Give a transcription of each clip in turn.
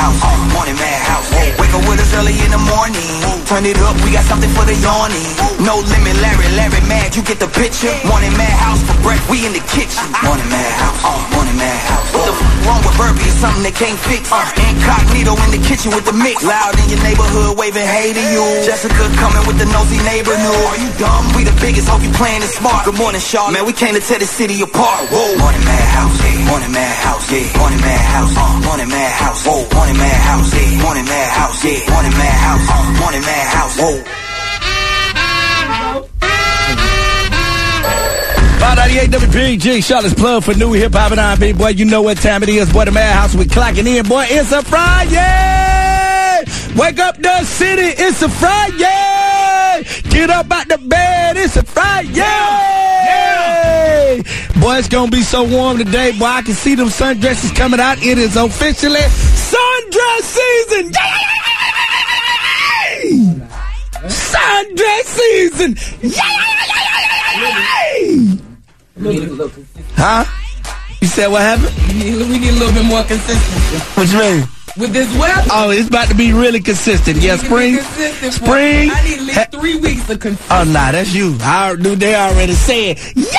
Madhouse. Morning Madhouse. Wake up with us early in the morning. Turn it up, we got something for the yawning. No limit, Larry mad, you get the picture. Morning Madhouse for breakfast, we in the kitchen. Morning Madhouse. Morning Madhouse. What the f wrong with Burpee? It's something they can't fix. Incognito in the kitchen with the mix. Loud in your neighborhood, waving hey to you. Jessica coming with the nosy neighbor new. Are you dumb? We the biggest, hope you playing it smart. Good morning, Charlotte. Man, we came to tear the city apart. Whoa. Morning Madhouse, yeah. Morning Madhouse, yeah. Morning Madhouse, Morning Madhouse, whoa. Morning Madhouse, yeah. Morning Madhouse, yeah. Morning Madhouse, Morning Madhouse, whoa. 598 WPG, Charlotte's plug for new hip hop and R&B. Boy, you know what time it is. Boy, the Madhouse, we clocking in. Boy, it's a Friday. Wake up the city, it's a Friday. Get up out the bed, it's a Friday. Yeah. Boy, it's gonna be so warm today. Boy, I can see them sundresses coming out. It is officially sundress season. Yay! Sundress season. Yay! Huh? You said what happened? We need a little bit more consistency. What you mean? With this weather? Oh, it's about to be really consistent. Yeah, spring. Spring. I need at least 3 weeks of consistency. Oh, nah, that's you. They already said,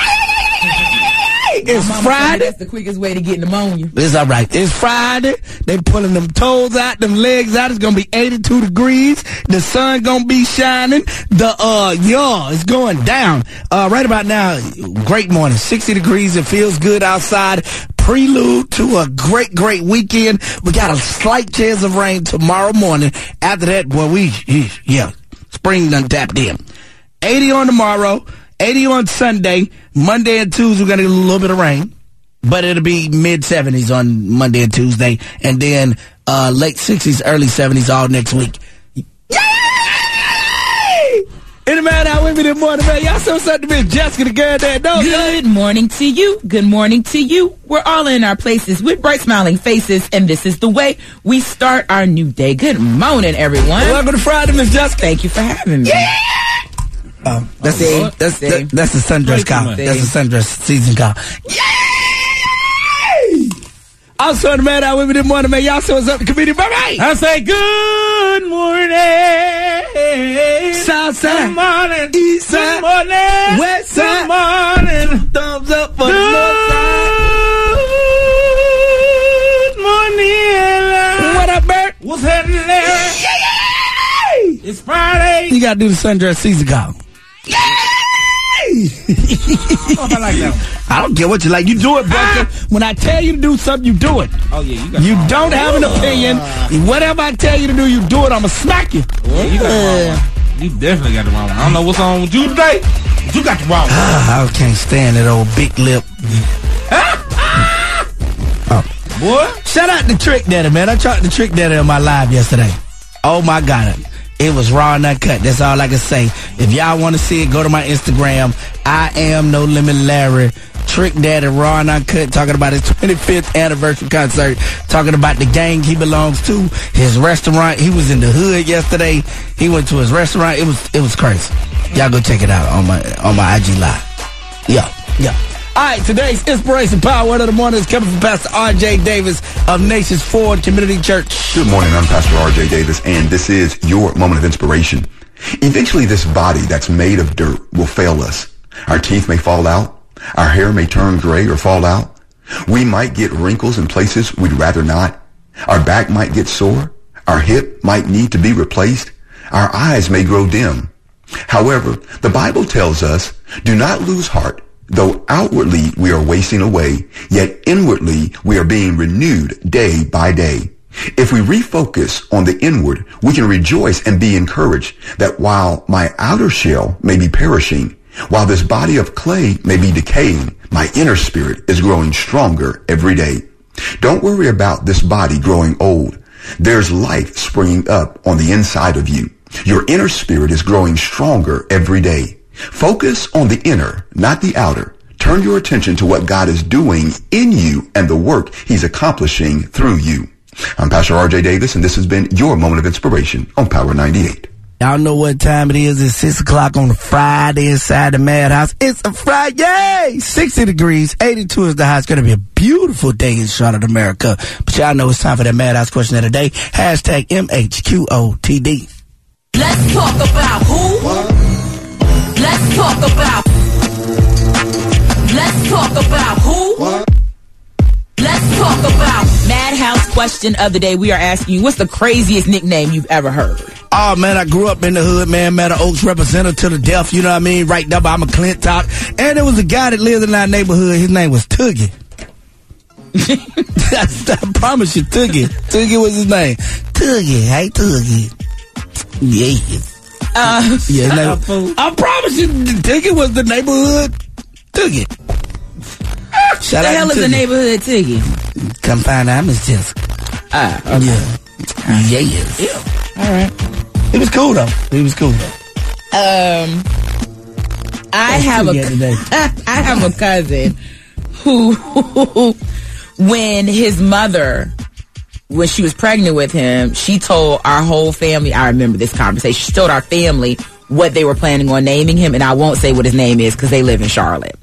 it's Friday. That's the quickest way to get pneumonia. It's all right. It's Friday. They pulling them toes out, them legs out. It's gonna be 82 degrees. The sun gonna be shining. It's going down. Right about now, great morning. 60 degrees. It feels good outside. Prelude to a great weekend. We got a slight chance of rain tomorrow morning. After that, boy, spring done tapped in. 80 on tomorrow. 80 on Sunday. Monday and Tuesday, we're going to get a little bit of rain. But it'll be mid-70s on Monday and Tuesday. And then late 60s, early 70s all next week. Yay! In the Madhouse with me this morning, man. Y'all so something to Miss Jessica, the girl that knows. Good morning to you. Good morning to you. We're all in our places with bright smiling faces. And this is the way we start our new day. Good morning, everyone. Welcome to Friday, Miss Jessica. Thank you for having me. Yeah! That's the sundress call. That's the sundress season call. Yay! Also in the Madhouse with me this morning, man. Y'all say what's up to comedian Bobby. I say good morning. Southside. Good morning. East side. Good morning. West side. Good morning. Thumbs up for the north side. Good morning. What up, Bert? What's happening there? Yay! It's Friday. You gotta do the sundress season call. Yay! Oh, I like that one. I don't care what you like. You do it, brother. When I tell you to do something, you do it. Oh, yeah, you don't have an opinion. Whatever I tell you to do, you do it. I'm going to smack you. Yeah, you got the wrong one. You definitely got the wrong one. I don't know what's on with you today, but you got the wrong one. I can't stand that old big lip. Boy. Shout out to Trick Daddy, man. I tried to Trick Daddy on my live yesterday. Oh, my God. It was raw and uncut. That's all I can say. If y'all want to see it, go to my Instagram. I am No Limit Larry. Trick Daddy, raw and uncut, talking about his 25th anniversary concert, talking about the gang he belongs to, his restaurant. He was in the hood yesterday. He went to his restaurant. It was crazy. Y'all go check it out on my IG live. Yeah. All right, today's Inspiration Power Word of the Morning is coming from Pastor R.J. Davis of Nations Ford Community Church. Good morning, I'm Pastor R.J. Davis, and this is your moment of inspiration. Eventually, this body that's made of dirt will fail us. Our teeth may fall out. Our hair may turn gray or fall out. We might get wrinkles in places we'd rather not. Our back might get sore. Our hip might need to be replaced. Our eyes may grow dim. However, the Bible tells us, do not lose heart. Though outwardly we are wasting away, yet inwardly we are being renewed day by day. If we refocus on the inward, we can rejoice and be encouraged that while my outer shell may be perishing, while this body of clay may be decaying, my inner spirit is growing stronger every day. Don't worry about this body growing old. There's life springing up on the inside of you. Your inner spirit is growing stronger every day. Focus on the inner, not the outer. Turn your attention to what God is doing in you and the work he's accomplishing through you. I'm Pastor R.J. Davis, and this has been your Moment of Inspiration on Power 98. Y'all know what time it is. It's 6 o'clock on a Friday inside the Madhouse. It's a Friday! 60 degrees, 82 is the high. It's going to be a beautiful day in Charlotte, America. But y'all know it's time for that Madhouse question of the day. Hashtag MHQOTD. Let's talk about who? What? Let's talk about. Let's talk about who? What? Let's talk about. Madhouse question of the day. We are asking you, what's the craziest nickname you've ever heard? Oh, man, I grew up in the hood, man. Meadow Oaks representative to the death, you know what I mean? Right there by McClintock. And there was a guy that lived in our neighborhood. His name was Toogie. I promise you, Toogie. Toogie was his name. Toogie. Hey, Toogie. Yeah. I promise you, Toogie was the neighborhood Toogie. Shout the hell is the neighborhood Tiggy? Come find out, Miss Jessica. Okay. Yeah. All right. It was cool though. I have a cousin who when his mother, when she was pregnant with him, she told our whole family, I remember this conversation, she told our family what they were planning on naming him, and I won't say what his name is because they live in Charlotte.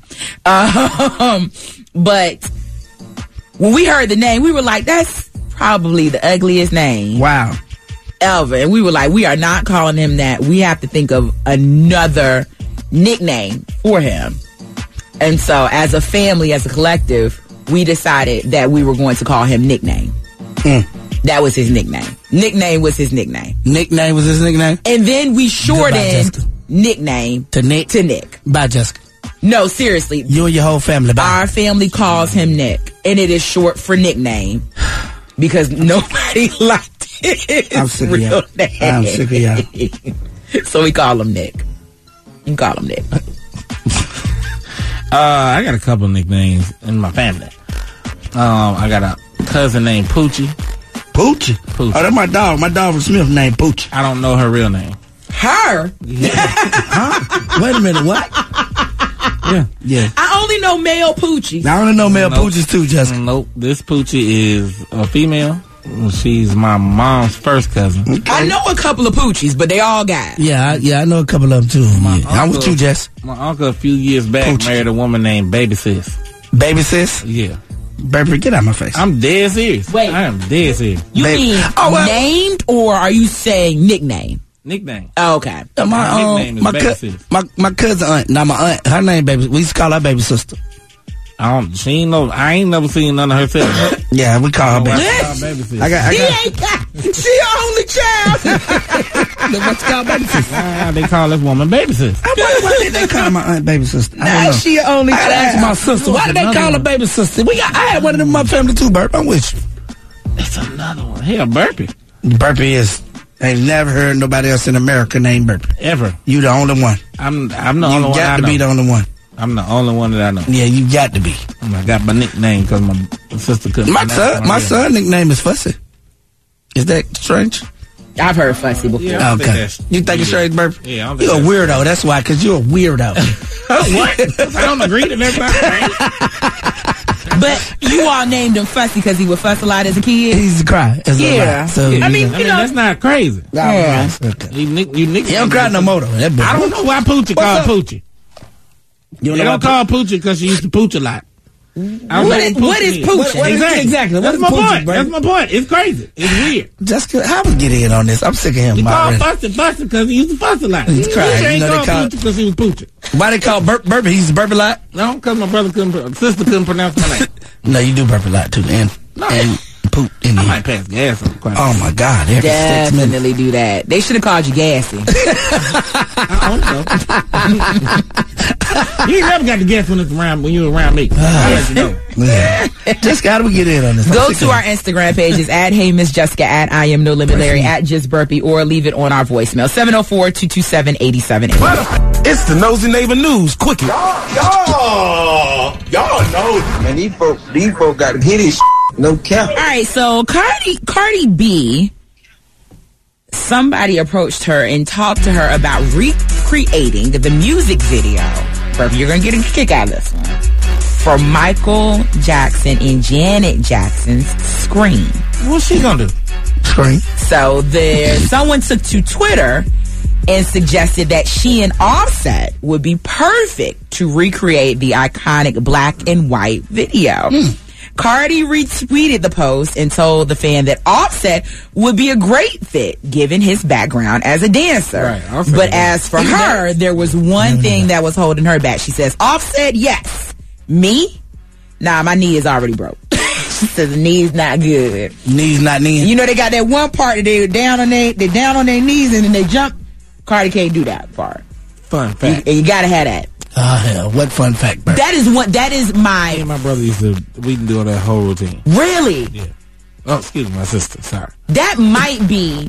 But when we heard the name, we were like, that's probably the ugliest name. Wow. Ever. And we were like, we are not calling him that. We have to think of another nickname for him. And so as a family, as a collective, we decided that we were going to call him Nickname. That was his nickname. Nickname was his nickname. Nickname was his nickname? And then we shortened nickname to Nick. Bye, Jessica. No, seriously. You and your whole family. Bye. Our family calls him Nick. And it is short for nickname. Because nobody liked his I'm sick real of name. I'm sick of y'all. So we call him Nick. You call him Nick. I got a couple of nicknames in my family. I got a cousin named Poochie. Poochie? Oh, that's my dog. My dog from Smith named Poochie. I don't know her real name. Her? Yeah. Huh? Wait a minute, what? Yeah. I only know male Poochies. I only know male Poochies too, Jessica. Nope. This Poochie is a female. She's my mom's first cousin. Okay. I know a couple of Poochies, but they all guys. Yeah, I know a couple of them too. I'm with you, Jess. My uncle a few years back married a woman named Baby Sis. Baby Sis? Yeah. Baby, get out of my face. I'm dead serious. Wait. I am dead serious. You mean named, or are you saying nickname? Nickname. Oh, okay. My nickname is Baby Sis. My cousin aunt, not my aunt, her name Baby. We used to call her Baby Sister. I ain't never seen none of her siblings. Yeah, we call her Baby. She your only child. That's what you call Baby Sister. They call this woman Baby Sis. Why did they call my aunt Baby Sister? I don't know. She your only child. I asked my sister, why did they call her Baby Sister? I had one of them in my family too, Burp. I'm with you. It's another one. Hell, Burpee. Burpee is. Ain't never heard nobody else in America named Burpee. Ever. You the only one. I'm the only one. You got to be the only one. I'm the only one that I know. Yeah, you got to be. I got my nickname because my sister couldn't. My son nickname is Fussy. Is that strange? I've heard Fussy before. Yeah, okay. You think it's strange, Burp? Yeah, you're a weirdo. That's why, because you're a weirdo. What? I don't agree to that. But you all named him Fussy because he would fuss a lot as a kid. He used to cry. Yeah. So, I mean, that's not crazy. Yeah. Okay. You don't cry no more, though. I don't know why Poochie called Poochie. You don't call Poochie because she used to pooch a lot. What is Poochie? Exactly. That's my point. That's my point. It's crazy. It's weird. Jessica, how we get in on this? I'm sick of him. He called Fussy because he used to fuss a lot. He's crying. He ain't called Poochie because he was pooching. Why they call Burpee? He used to burp a lot? No, because my sister couldn't pronounce my name. No, you do burp a lot too, and poop in I might pass gas on quite. Oh my God! Every 6 minutes. Definitely do that. They should have called you Gassy. You ain't never got the gas when it's around when you around me. I let you know. Yeah. Just gotta get in on this. Go to our Instagram pages at Hey Miss Jessica, at I Am No Limit Larry, at Just Burpee, or leave it on our voicemail 704-227-8780. It's the Nosy Neighbor News. Quickie. Y'all know, man. These folk got to hit his no cap. All right, so Cardi B, somebody approached her and talked to her about recreating the music video. Burpee, you're gonna get a kick out of this one. For Michael Jackson and Janet Jackson's Scream. What's she gonna do? Scream. So someone took to Twitter and suggested that she and Offset would be perfect to recreate the iconic black and white video. Cardi retweeted the post and told the fan that Offset would be a great fit given his background as a dancer. Right, but as for her, there was one thing that was holding her back. She says, Offset, yes. Me? Nah, my knee is already broke. She says the knee's not good. Knees not knee. You know they got that one part that they're down on their knees and then they jump. Cardi can't do that part. Fun fact. You gotta have that. Hell, what fun fact, bro? That is my... Me and my brother we can do that whole routine. Really? Yeah. Oh, excuse me, my sister. Sorry. That might be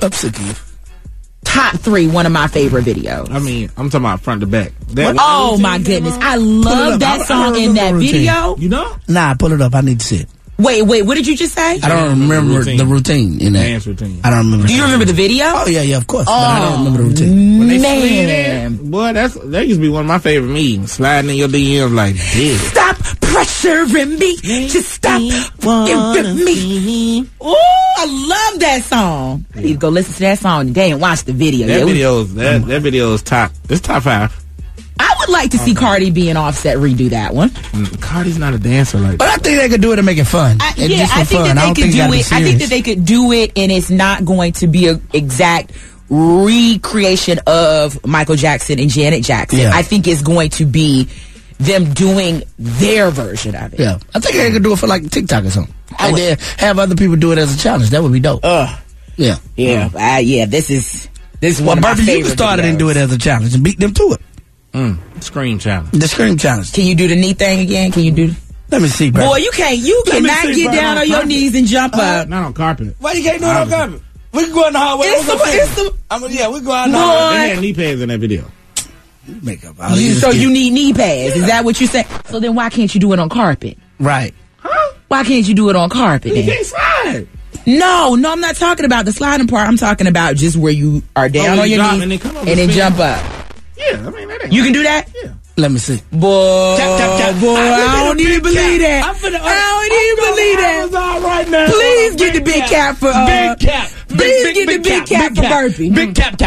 top 3 one of my favorite videos. I mean, I'm talking about front to back. Oh my goodness. I love that song in that video. You know? Nah, pull it up. I need to see it. Wait, what did you just say? I don't remember the routine in that. Dance routine. I don't remember. Do you remember the video? Oh, yeah, of course. But I don't remember the routine. When they Man. slid in, boy, that used to be one of my favorite memes. Sliding in your DMs like this. Stop pressuring me. Just stop giving me. Ooh, I love that song. I need to go listen to that song today and watch the video. That video is top. It's top 5. I would like to see Cardi B and Offset redo that one. Cardi's not a dancer like But that. I think they could do it to make it fun. I think that they could do it. I think that they could do it, and it's not going to be an exact recreation of Michael Jackson and Janet Jackson. Yeah. I think it's going to be them doing their version of it. Yeah, I think they could do it for like TikTok or something. And then have other people do it as a challenge. That would be dope. Yeah. This is one of my Burpee, favorite you can start it videos. and do it as a challenge and beat them to it. Scream challenge. The scream challenge. Can you do the knee thing again? Can you do? Let me see, bro. Boy, you cannot get down on your knees and jump up. Not on carpet. Why you can't do it on carpet? We can go in the hallway. We go out in the hallway. They had knee pads in that video. Makeup. So you need knee pads. Is that what you say? So then why can't you do it on carpet? Right. Why can't you do it on carpet? You can't slide. No, I'm not talking about the sliding part. I'm talking about just where you are down on your knees and then jump up. Yeah, I mean, that ain't You can do that? Yeah. Let me see. Boy, tap. boy, I don't even believe that. I don't even believe that. Right now. Please get the big cap for big cap. Please get the big cap for Burpee. Big tap.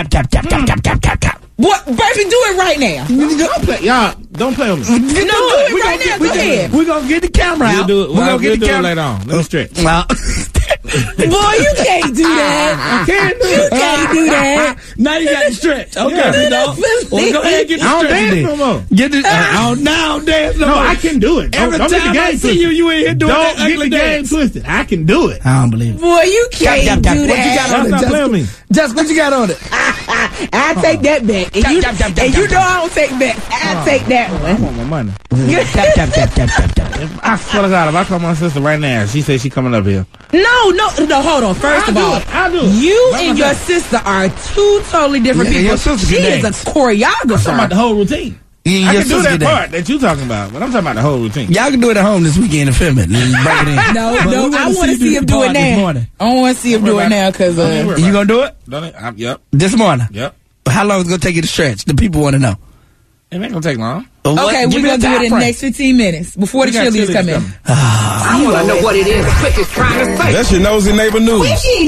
What? Burpee, do it right now. Don't play, y'all. Don't play with me. No, do it right now. Go ahead. We're gonna get the camera out. We're gonna get the camera later on. Let me stretch. Boy, you can't do that. You can't do that. Now you got to stretch. Okay, Yeah. Well, go ahead and get the I don't stretch. dance no more. Get the now dance no No, more. I can do it. Every Don't get the time game I see twisted. you ain't here doing Don't that get ugly the game dance. twisted. I can do it. I don't believe it. Boy, you can't do What you got that. on it? Stop playing with me. Just what you got on it? I take that back. And you know I don't take back. I take that I one. want my money. Tap. I swear to God, if I call my sister right now, she says she coming up here. No, hold on. First of all, I'll do it. you and your sister are two totally different Yeah, people. your sister She can is dance. a choreographer. I'm talking about the whole routine. I Your can do sister that can part that you talking about, but I'm talking about the whole routine. Y'all can do it at home this weekend and film it and break it in. No, But we I want to see him do it this now. morning. I want to see him do it now because You gonna do it Don't it? Yep. this morning? Yep. How long is it gonna take you to stretch? The people want to know. It ain't gonna take long. okay, we're gonna do it in the next 15 minutes before the cheerleaders come in. I want to know what it is. Quick as trying to say. That's your nosy neighbor news.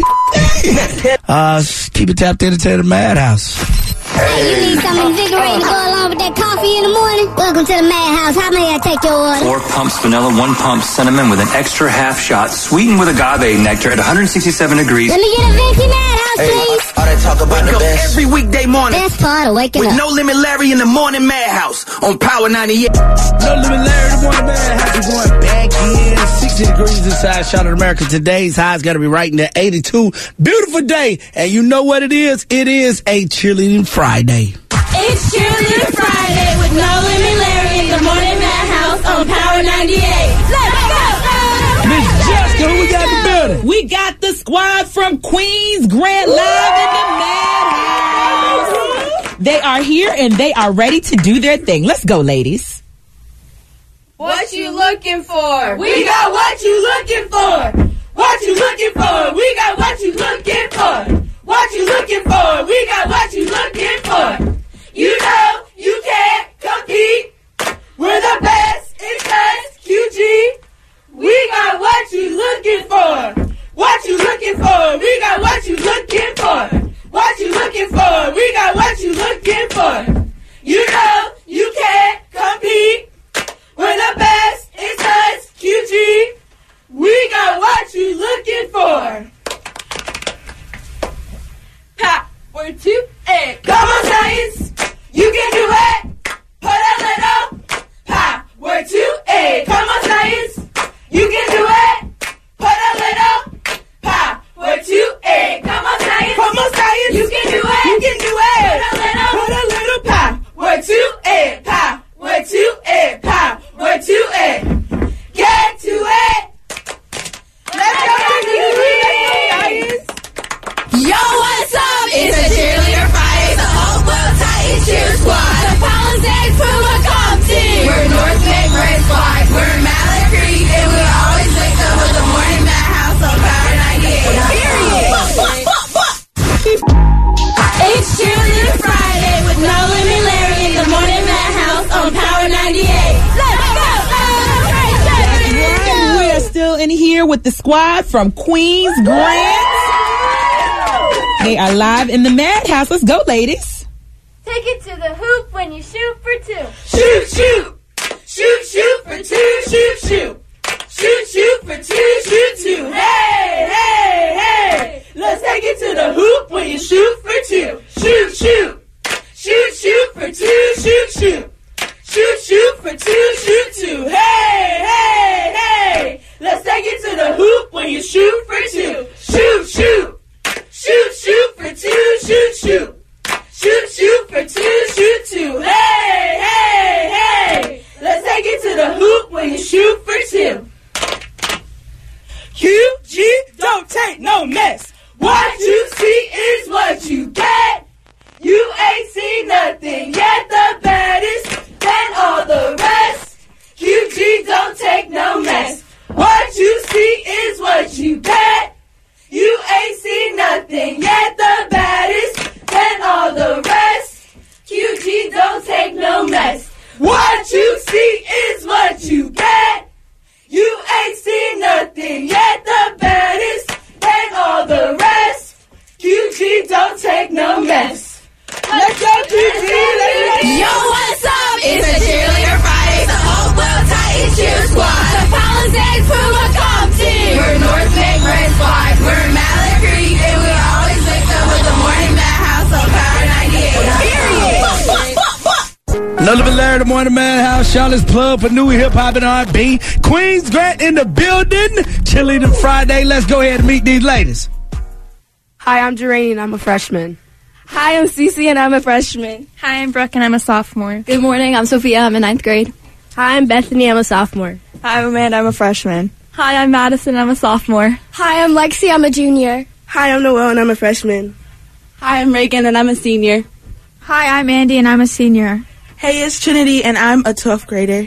Keep it tapped in to the Madhouse. Hey, you need something invigorating to go along with that coffee in the morning? Welcome to the Madhouse. How may I take your order? 4 pumps vanilla, 1 pump cinnamon with an extra half shot, sweetened with agave nectar at 167 degrees. Let me get a venti Madhouse, please. All that talk about the best. Every weekday morning. Best part of waking With up. No Limit Larry in the morning Madhouse on Power 98. No Limit Larry, the morning Madhouse. We're going back in. 60 degrees inside Charlotte, America. Today's high's got to be right in the 82. Beautiful day. And you know what it is? It is a cheerleading Friday. It's Cheerleader Friday with No Limit Larry in the morning Madhouse on Power 98. Let's go! Miss Jessica, who we got in the building? We got the squad from Queens Grant live in the Madhouse. They are here and they are ready to do their thing. Let's go, ladies. What you looking for? We got what you looking for. What you looking for? We got what you looking for. What you looking for? We got what you looking for. You know you can't compete. We're the best in class QG. We got what you looking for. What you looking for? We got what you looking for. What you looking for? We got for 2, and come on, science. You can do it. Put a little power to it. Come on, science. You can do it. Put a little power to it. Come on, science. Come on, science. You can do it. You can do it. Put a little power to it. Power to it. Power to it. Get to it. Let's go to it. Yo, what's up? It's a Cheerleader Friday, the Hopewell Titans cheer squad. The Palisades Puma Comp team. We're North Bay Red Squad. We're Mallet Creek, and we always wake up with the morning madhouse on Power 98. Period. It's Cheerleader Friday with Nolan and Larry in the morning madhouse on Power 98. Let's go! We are still in here with the squad from Queens Grant. They are live in the madhouse. Let's go, ladies. Take it to the hoop when you shoot for 2. Shoot, shoot. Shoot, shoot for 2. Shoot, shoot. Shoot, shoot for 2. Shoot, 2. Hey, hey, hey. Let's take it to the hoop when you shoot for 2. Shoot, shoot. Shoot, shoot for 2. Shoot, shoot. Shoot, shoot for 2. Shoot, 2. Hey, hey, hey. Let's take it to the hoop when you shoot for 2. Shoot, shoot. Shoot, shoot for 2. Shoot, shoot. Shoot, shoot for 2. Shoot, 2. Hey, hey, hey. Let's take it to the hoop when you shoot for 2. QG, don't take no mess. What you see is what you get. You ain't seen nothing yet, the baddest than all the rest. QG, don't take no mess. What you see is what you get. You ain't seen nothing yet, the baddest than all the rest. QG, don't take no mess. What you see is what you get. You ain't seen nothing yet, the baddest than all the rest. QG, don't take no mess. Let's go, QG. Yo, what's up? It's a Cheerleader Friday, the Hopewell Titans cheer squad. The Palisades Puma Comp team. We're North Bay Red Squad. We're Mallet Creek, and we always wake up with the morning madhouse on Power 98. Period. Another bit Larry, the Morning Madhouse. Charlotte's plug for new hip hop and R&B. Queens Grant in the building. Cheerleader Friday. Let's go ahead and meet these ladies. Hi, I'm Jareen, and I'm a freshman. Hi, I'm Cece, and I'm a freshman. Hi, I'm Brooke, and I'm a sophomore. Good morning, I'm Sophia, I'm in 9th grade. Hi, I'm Bethany, I'm a sophomore. Hi, I'm Amanda, I'm a freshman. Hi, I'm Madison, I'm a sophomore. Hi, I'm Lexi, I'm a junior. Hi, I'm Noel, and I'm a freshman. Hi, I'm Reagan, and I'm a senior. Hi, I'm Andy, and I'm a senior. Hey, it's Trinity, and I'm a 12th grader.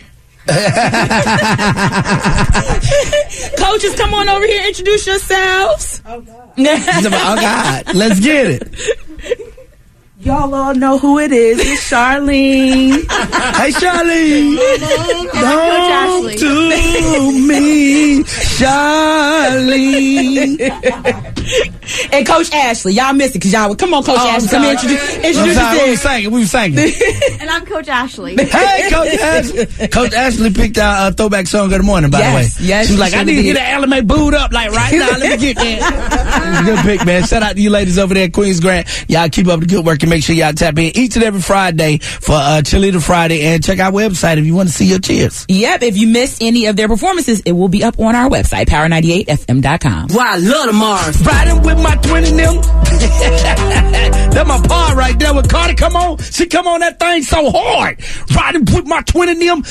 Coaches, come on over here, introduce yourselves. Oh, God. Let's get it. Y'all all know who it is. It's Charlene. Hey, Charlene. Don't do me, Charlene. And Coach Ashley. Y'all missed it because y'all... Come on, Coach Ashley. Come here, introduce yourself. We were singing. And I'm Coach Ashley. Hey, Coach Ashley. Coach Ashley picked our throwback song of the morning, by the way. Yes, she was like, I need to get an LMA booed up like right now. Let me get that. It was a good pick, man. Shout out to you ladies over there at Queens Grant. Y'all keep up the good work and make sure y'all tap in each and every Friday for Cheerleader Friday, and check our website if you want to see your cheers. Yep, if you missed any of their performances, it will be up on our website, power98fm.com. Wow, I love the Mars. Riding with my twin and them. That's my part right there with Cardi. Come on. She come on that thing so hard. Riding with my twin and them.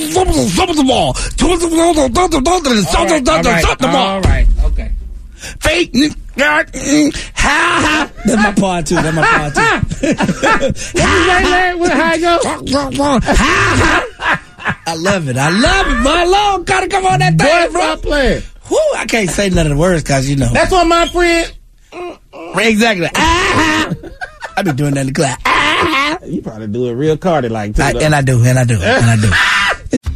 All right. Okay. Fake. That's my part too. How it go? I love it. My Lord, gotta come on that thing, bro. Player. Whoo, I can't say none of the words because you know. That's what my friend. Exactly. I be doing that in the class. You probably do it real Cardi like too. And I do.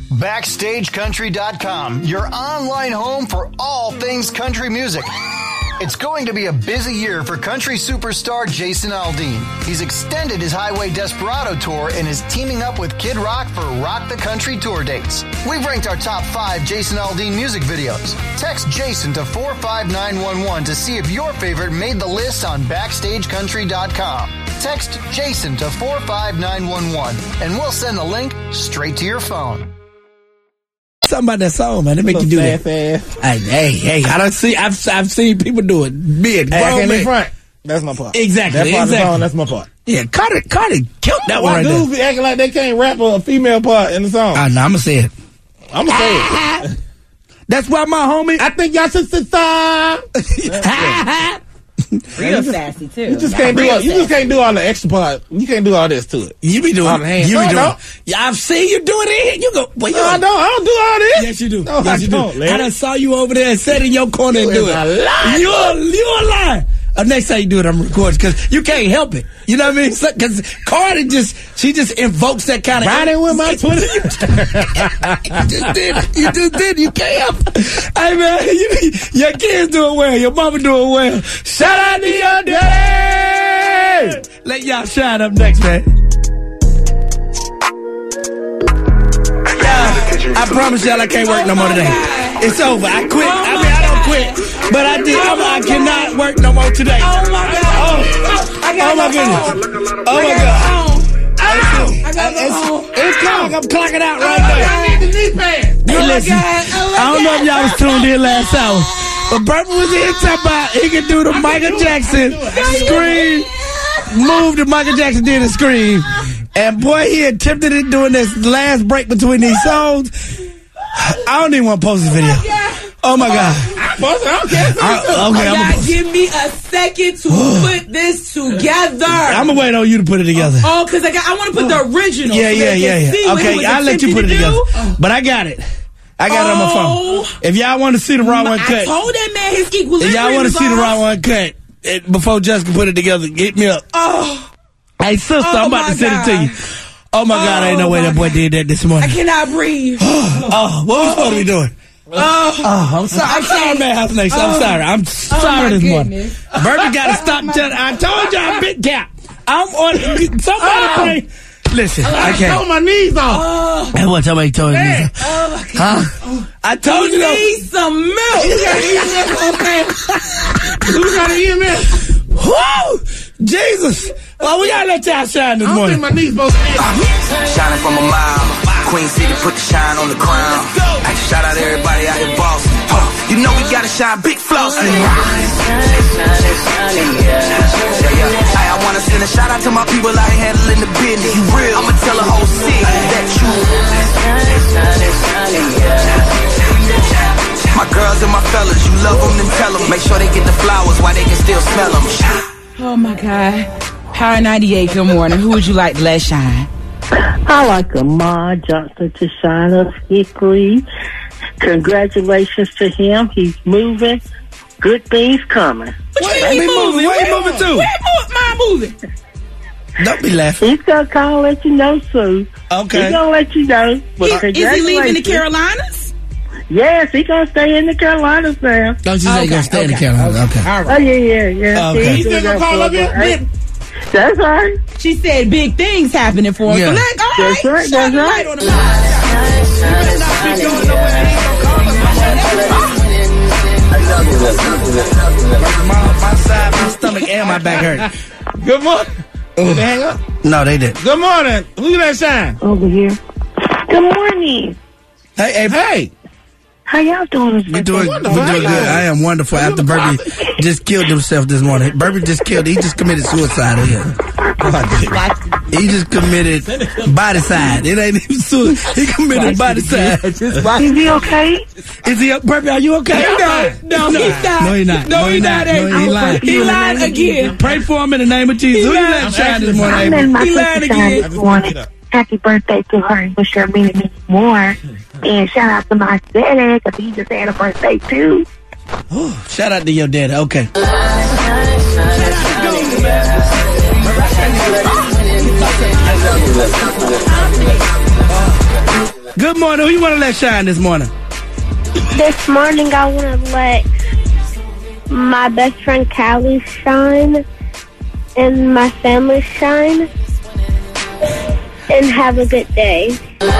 BackstageCountry.com, your online home for all things country music. It's going to be a busy year for country superstar Jason Aldean. He's extended his Highway Desperado tour and is teaming up with Kid Rock for Rock the Country tour dates. We've ranked our top 5 Jason Aldean music videos. Text Jason to 45911 to see if your favorite made the list on BackstageCountry.com. Text Jason to 45911 and we'll send the link straight to your phone. Something about that song, man. They make you do that. Hey, I've seen people do it. Big, I came in front. That's my part. Exactly. That part of the song, that's my part. Yeah, Cardi killed that one right there. Dudes be acting like they can't rap a female part in the song. No, I'm gonna say it. I'm gonna say it. That's why my homie. I think y'all should stop. Real sassy too. You just can't do all the extra part. You can't do all this to it. You be doing all the hands. Yeah, I've seen you doing it. You go. Well, I don't do all this. Yes, you do. No, yes, you do. Larry. I done saw you over there and sat in your corner and do it. You a lie. Next time you do it, I'm recording because you can't help it. You know what I mean? Because Cardi she just invokes that kind of. Riding with my Twitter. You just did. You can't help it. Hey man, your kids do it well. Your mama do it well. Shout out to your daddy. Let y'all shine up next, man. I promise y'all I can't work no more today. It's over. I quit. I mean, I don't quit. But I did. I cannot work no more today. Oh my God. Oh my goodness. Oh my God. It's clock. I'm clocking out right now. I need the knee pad. Hey, listen. I don't know if y'all was tuned in last hour, but Burton was in talking about he could do the Michael Jackson scream move that Michael Jackson did and scream. And boy, he attempted it during this last break between these songs. I don't even want to post this video. Oh my God. Okay, give me a second to put this together. I'm gonna wait on you to put it together. Oh, because I want to put the original. Yeah. Okay, I'll let you put it together. But I got it. I got it on my phone. If y'all want to see the raw one cut, I told that man his equilibrium. If y'all want to see the raw one cut before Jessica put it together, get me up. Hey sister, I'm about to send it to you. Oh my God, ain't no way that boy did that this morning. I cannot breathe. What was supposed to be doing? I'm sorry. I'm sorry, Madhouse Nation. I'm sorry. I'm sorry this morning. Burger got to stop. I told y'all, big cap. I'm on. Somebody pray. Listen, I can't. I told my knees off. And what? Somebody told his knees off. Huh? I told you. Need some milk. You got an EMS. Woo! Jesus. Well, we gotta let y'all shine this morning. I don't think my knees supposed to be shining from a mile. Queen City put the shine on the crown. Hey, shout out everybody out here Boston. You know we gotta shine big flossing. Hey, I wanna send a shout out to my people out here handling the business. You real? I'ma tell the whole city that you. My girls and my fellas, you love them, then tell them. Make sure they get the flowers while they can still smell them. Oh my God. Power 98, good morning. Who would you like to let shine? I like Lamar Johnson to shine of Hickory. Congratulations to him. He's moving. Good things coming. Where he moving? Where he moving to? Where mine moving? Don't be laughing. He's going to call and let you know soon. Okay. He's going to let you know. Is he leaving the Carolinas? Yes, he's going to stay in the Carolinas now. Don't you say he's going to stay in the Carolinas? Okay. All right. Oh, yeah. Okay. He's still going to call up here? That's right. She said big things happening for him. Yeah. So that's right. That's right. On the my side, my stomach, and my back hurt. Good morning. Did they hang up? No, they didn't. Good morning. Who's that shine? Over here. Good morning. Hey. How y'all doing? We're doing good. I am wonderful. After Burby just killed himself this morning. Burby just killed. He just committed suicide here. He just committed bodicide. It ain't even suicide. He committed bodicide. Is he okay? Is he? Burby, are you okay? No, he's not. No, he's not. No, he's not. He lied. He lied again. Pray for him in the name of Jesus. Who you let shine this morning? He lied again. Happy birthday to her and wish her many, many more. And shout out to my daddy because he just had a birthday too. Shout out to your daddy. Okay. Good morning. Who you want to let shine this morning? This morning I want to let my best friend Callie shine and my family shine. And have a good day.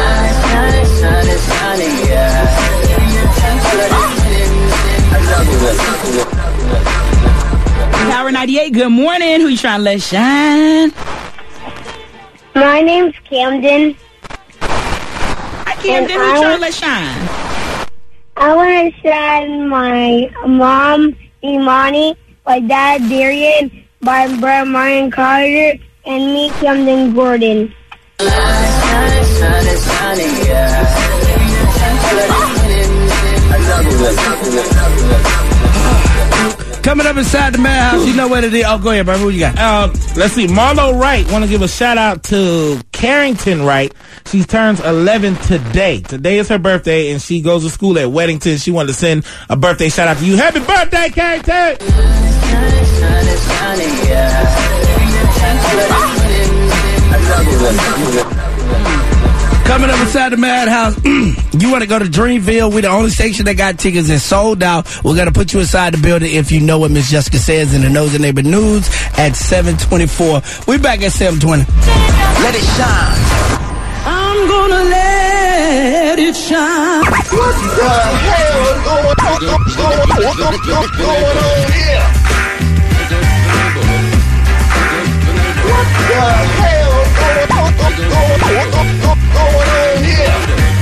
Power 98, good morning. Who you trying to let shine? My name's Camden. Hi, Camden. Who you trying to let shine? I want to shine my mom, Imani, my dad, Darian, my brother, Ryan Carter, and me, Camden Gordon. Coming up inside the madhouse, you know what it is. Oh, go ahead, bro. Who you got? Let's see. Marlo Wright. Want to give a shout out to Carrington Wright. She turns 11 today. Today is her birthday, and she goes to school at Weddington. She wanted to send a birthday shout out to you. Happy birthday, Carrington! Coming up inside the madhouse, you want to go to Dreamville? We're the only station that got tickets and sold out. We're going to put you inside the building if you know what Miss Jessica says in the Nosy Neighbor News at 7:24. We back at 7:20. Let it shine. I'm gonna let it shine. What the hell is going on here? What the hell is going on here?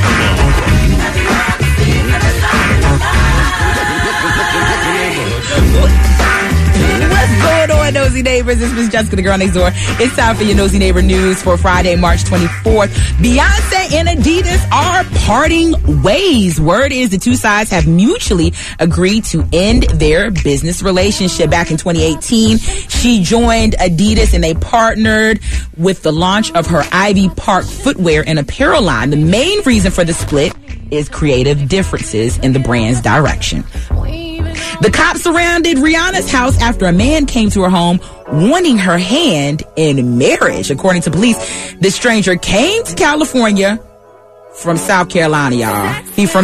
What's going on, Nosy Neighbors? It's Miss Jessica, the girl next door. It's time for your Nosy Neighbor News for Friday, March 24th. Beyonce and Adidas are parting ways. Word is the two sides have mutually agreed to end their business relationship. Back in 2018, she joined Adidas and they partnered with the launch of her Ivy Park footwear and apparel line. The main reason for the split is creative differences in the brand's direction. The cops surrounded Rihanna's house after a man came to her home wanting her hand in marriage. According to police, the stranger came to California from South Carolina, y'all. He from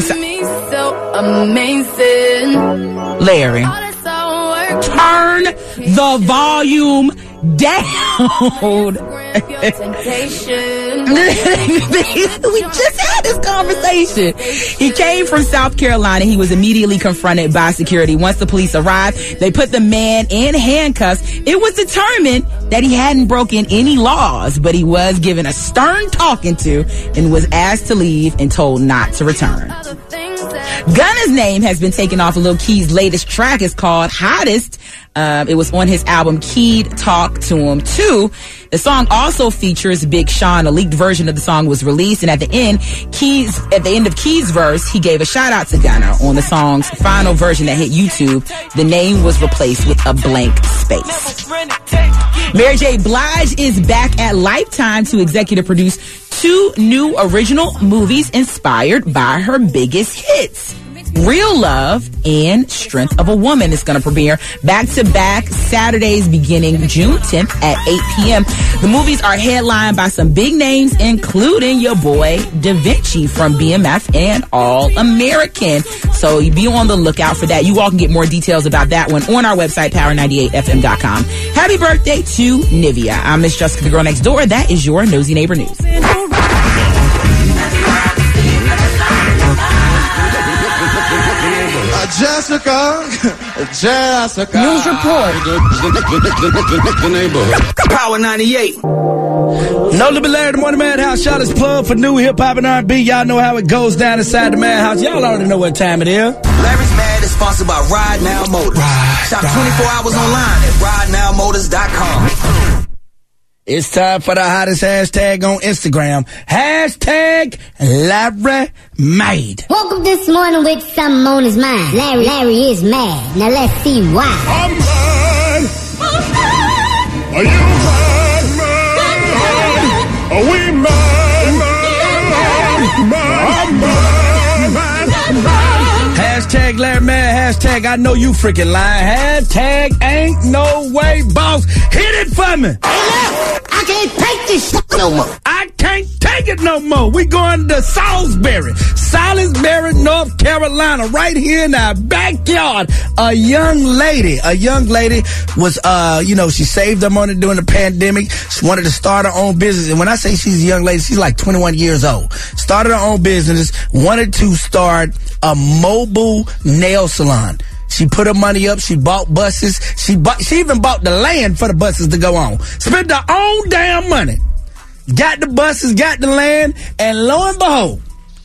Larry, turn the volume down. We just had this conversation. He came from South Carolina. He was immediately confronted by security. Once the police arrived, they put the man in handcuffs. It was determined that he hadn't broken any laws, but he was given a stern talking to and was asked to leave and told not to return. Gunna's name has been taken off of Lil Key's latest track. It's called Hottest. It was on his album Keyed Talk to Him 2. The song also features Big Sean. A leaked version of the song was released, and at the end of Key's verse, he gave a shout out to Gunna. On the song's final version that hit YouTube, the name was replaced with a blank space. Mary J. Blige is back at Lifetime to executive produce 2 new original movies inspired by her biggest hits. Real Love and Strength of a Woman is going to premiere back-to-back Saturdays beginning June 10th at 8 p.m. The movies are headlined by some big names, including your boy Da Vinci from BMF and All American. So you be on the lookout for that. You all can get more details about that one on our website, power98fm.com. Happy birthday to Nivea. I'm Miss Jessica, the girl next door. That is your Nosy Neighbor News. Jessica. News report. Power 98. No Limit Larry, the Morning Madhouse. Shot is plug for new hip hop and R&B. Y'all know how it goes down inside the Madhouse. Y'all already know what time it is. Larry's Mad is sponsored by Ride Now Motors. Shop 24 hours online at ridenowmotors.com. It's time for the hottest hashtag on Instagram. Hashtag Larry Made. Woke up this morning with something on his mind. Larry is mad. Now let's see why. I'm mad. Are you mad? Are we mad? I'm mad. Hashtag Larry Mad. Hashtag I know you freaking lying. Hashtag ain't no way, boss. Hit it for me. Hey, look. I can't take this shit no more. I can't can't take it no more. We going to Salisbury, North Carolina, right here in our backyard. A young lady was, she saved her money during the pandemic. She wanted to start her own business. And when I say she's a young lady, she's like 21 years old. Started her own business, wanted to start a mobile nail salon. She put her money up. She bought buses. She even bought the land for the buses to go on. Spent her own damn money. Got the buses, got the land, and lo and behold,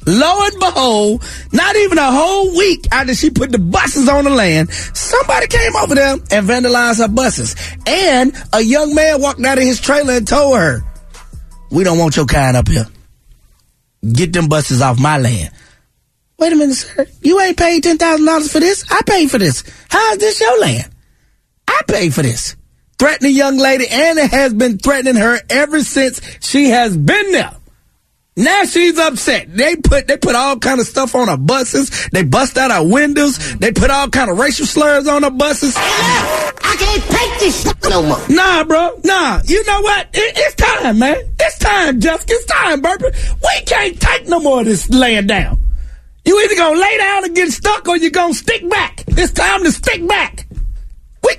not even a whole week after she put the buses on the land, somebody came over there and vandalized her buses. And a young man walked out of his trailer and told her, "We don't want your kind up here. Get them buses off my land." Wait a minute, sir. You ain't paid $10,000 for this. I paid for this. How is this your land? I paid for this. Threatening a young lady, and it has been threatening her ever since she has been there. Now she's upset. They put all kind of stuff on her buses. They bust out her windows. They put all kind of racial slurs on her buses. I can't take this shit no more. Nah, bro. Nah. You know what? It's time, man. It's time, Jessica. It's time, Burpee. We can't take no more of this laying down. You either gonna lay down and get stuck, or you gonna stick back. It's time to stick back. We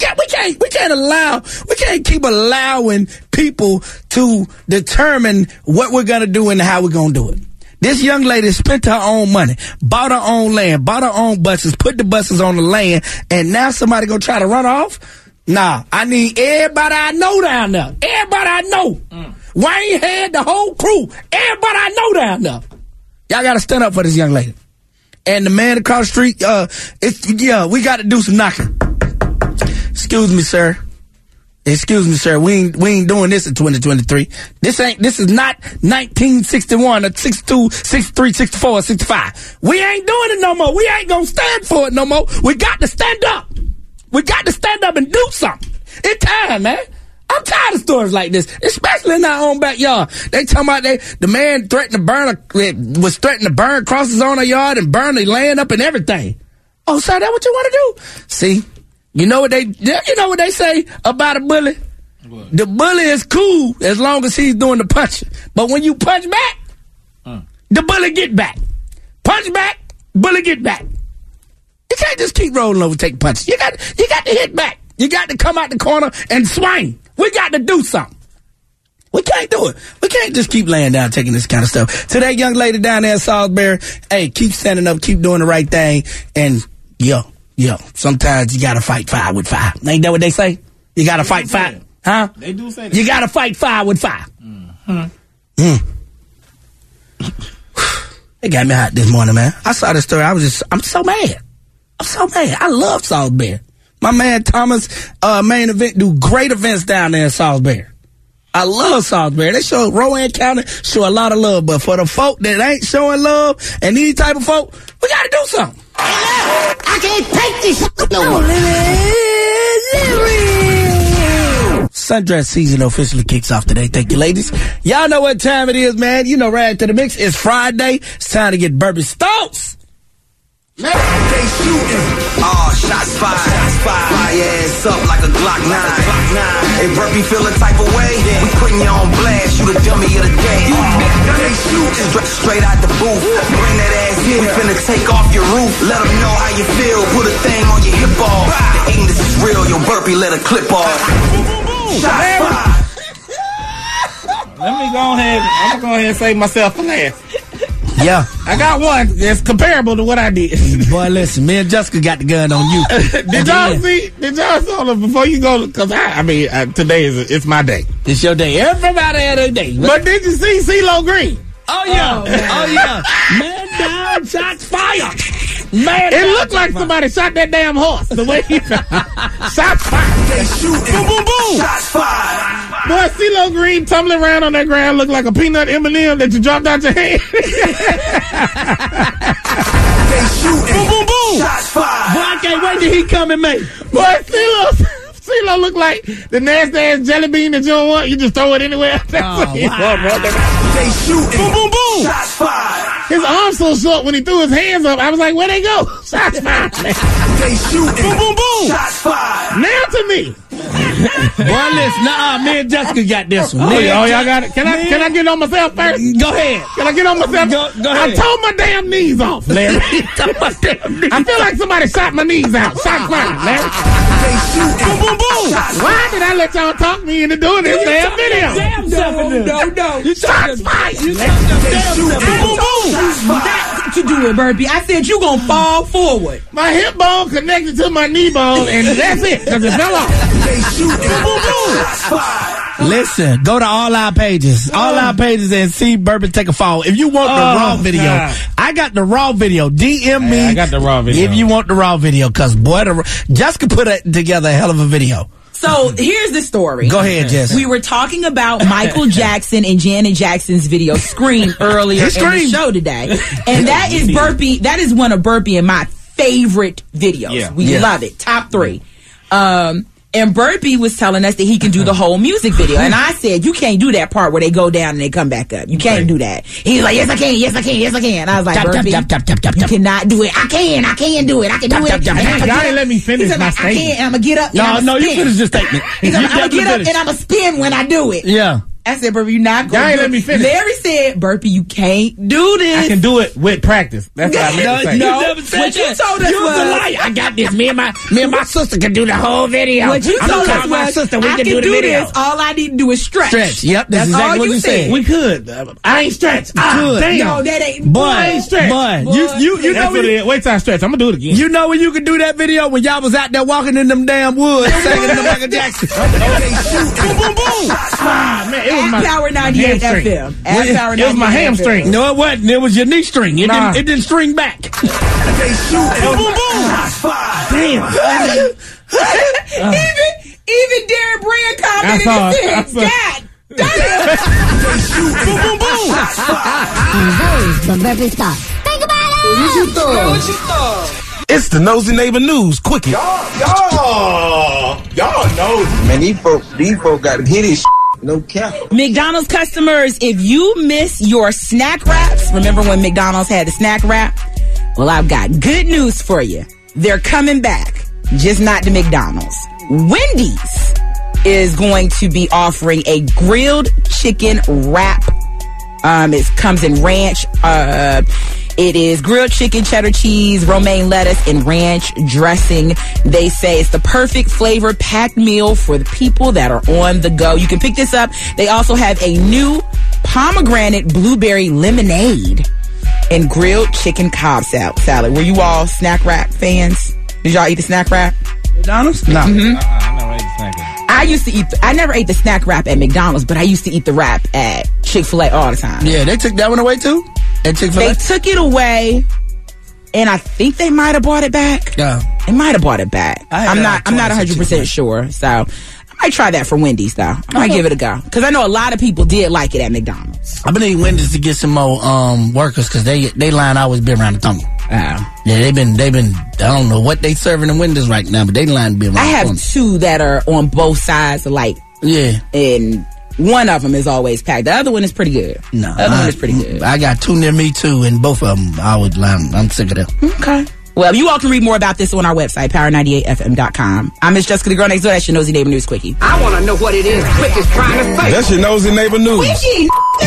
can't keep allowing people to determine what we're gonna do and how we're gonna do it. This young lady spent her own money, bought her own land, bought her own buses, put the buses on the land, and now somebody gonna try to run off? Nah, I need everybody I know down there. Everybody I know. Wayne had the whole crew. Everybody I know down there. Y'all gotta stand up for this young lady. And the man across the street, we got to do some knocking. Excuse me, sir. We ain't doing this in 2023. This is not 1961 or 62, 63, 64, 65. We ain't doing it no more. We ain't gonna stand for it no more. We got to stand up. We got to stand up and do something. It's time, man. I'm tired of stories like this, especially in our own backyard. They talking about the man was threatening to burn crosses on her yard and burn the land up and everything. Oh, so that what you want to do? See, you know what they say about a bully? What? The bully is cool as long as he's doing the punching. But when you punch back, the bully get back. Punch back, bully get back. You can't just keep rolling over taking punches. You got to hit back. You got to come out the corner and swing. We got to do something. We can't do it. We can't just keep laying down taking this kind of stuff. To that young lady down there in Salisbury, hey, keep standing up, keep doing the right thing. And, sometimes you got to fight fire with fire. Ain't that what they say? You got to fight fire. Huh? They do say that. You got to fight fire with fire. It got me hot this morning, man. I saw this story. I'm so mad. I love Salisbury. My man Thomas, Main Event, do great events down there in Salisbury. I love Salisbury. They show Rowan County, show a lot of love. But for the folk that ain't showing love and these type of folk, we got to do something. I can't take this no more. Sundress season officially kicks off today. Thank you, ladies. Y'all know what time it is, man. You know, right after the mix, it's Friday. It's time to get Burpee Stokes. Man, they shooting. Shots fired. Fire ass up like a Glock 9. If Burpee feel a type of way, we putting you on blast. You the dummy of the day. They shooting. Straight out the booth. Bring that ass in. We finna take off your roof. Let them know how you feel. Put a thing on your hip ball. The English is real. Your Burpee let a clip off. Shots fired. Let me go ahead. I'm gonna go ahead and save myself for last. Yeah. I got one that's comparable to what I did. Boy, listen, me and Jessica got the gun on you. Did y'all see, before you go, because today it's my day. It's your day. Everybody had a day. But did you see CeeLo Green? Oh, yeah. Man down, shots fired. Man, it looked like somebody shot that damn horse. The way he shots fired. They shooting. Boom, boom, boom. Shots fired. Boy, CeeLo Green tumbling around on that ground looked like a peanut M&M that you dropped out your hand. They shooting. Boom, boom, boom. Shots fired. Boy, I can't wait till he come and make. Boy, CeeLo look like the nasty ass jelly bean that you don't want. You just throw it anywhere. Wow. They shooting. Boom, boom, boom. Shots fired. His arms so short when he threw his hands up. I was like, where'd they go? Shots fired. They shooting. Boom, boom, boom. Shots fired. Now to me. Boy, listen, me and Jessica got this one. Y'all got it. Can I get on myself first? Go ahead. Can I get on myself? Go ahead. I tore my damn knees off, Larry. I feel like somebody shot my knees out. Shots fired, Larry. Boom, boom, boom. Why did I let y'all talk me into doing this damn video? No. You shots fired. Boom, boom, boom. That's what you doing, Burpee. I said you gonna fall forward. My hip bone connected to my knee bone, and that's it, because it fell off. Listen, go to all our pages and see Burpee take a fall. If you want the raw video, I got the raw video. DM me. I got the raw video. If you want the raw video, because boy, Jessica put together a hell of a video. So here's the story. Go ahead, Jess. We were talking about Michael Jackson and Janet Jackson's video "Scream" earlier in the show today, and that is Burpee. That is one of Burpee and my favorite videos. Yeah. We love it. Top 3. And Burpee was telling us that he can do the whole music video. And I said, you can't do that part where they go down and they come back up. You can't do that. He's like, yes, I can. Yes, I can. Yes, I can. I was like, Burpee, you cannot do it. I can do it. I can do it. Y'all ain't let me finish my statement. I can't. I'm going to get up. No, you finish the statement. I'm going to get up and I'm going to spin when I do it. Yeah. I said, Burpee, you're not going to let me finish. Larry said, Burpee, you can't do this. I can do it with practice. That's what I meant to say. No, what you told us was, I got this. Me and my sister can do the whole video. What you told us was, my sister, we I can do the video. this. All I need to do is stretch. Yep, that's exactly all what you said. We could. I ain't stretched. Damn. No, that ain't. But you know what it is. Wait till I stretch. I'm gonna do it again. You know when you could do that video when y'all was out there walking in them damn woods singing the Michael Jackson. Boom, boom, boom. Man, it was my Power 98 FM. It was my hamstring. No, it wasn't. It was your knee string. It didn't string back. Boom, boom, boom. Damn. Even Darren Brand commented and said, God damn. Boom, boom, boom. The Burpee Star. Think about it. What you thought? It's the Nosy Neighbor News. Quickie. Y'all know. Man, these folks got to hit his no cap. McDonald's customers, if you miss your snack wraps, remember when McDonald's had the snack wrap? Well, I've got good news for you. They're coming back, just not to McDonald's. Wendy's is going to be offering a grilled chicken wrap. It comes in ranch. It is grilled chicken, cheddar cheese, romaine lettuce, and ranch dressing. They say it's the perfect flavor packed meal for the people that are on the go. You can pick this up. They also have a new pomegranate blueberry lemonade and grilled chicken Cobb salad. Were you all snack wrap fans? Did y'all eat the snack wrap? McDonald's? No. I never ate the snack wrap. I never ate the snack wrap at McDonald's, but I used to eat the wrap at Chick-fil-A all the time. Yeah, they took that one away too? At Chick-fil-A? They took it away, and I think they might have bought it back. Yeah. They might have bought it back. I'm not 100% sure. So I might try that for Wendy's though. I might give it a go. Because I know a lot of people did like it at McDonald's. I've been eating Wendy's to get some more workers because they line always been around the tunnel. Yeah, they've been. I don't know what they serving in Wendy's right now, but they line be around. I have two that are on both sides, and one of them is always packed. The other one is pretty good. No, the other one is pretty good. I got two near me too, and both of them I would line. I'm sick of them. Okay. Well, you all can read more about this on our website, power98fm.com. I'm Miss Jessica, the girl next door. That's your Nosy Neighbor News Quickie. I want to know what it is Quick is trying to say. That's your Nosy Neighbor News. Quickie!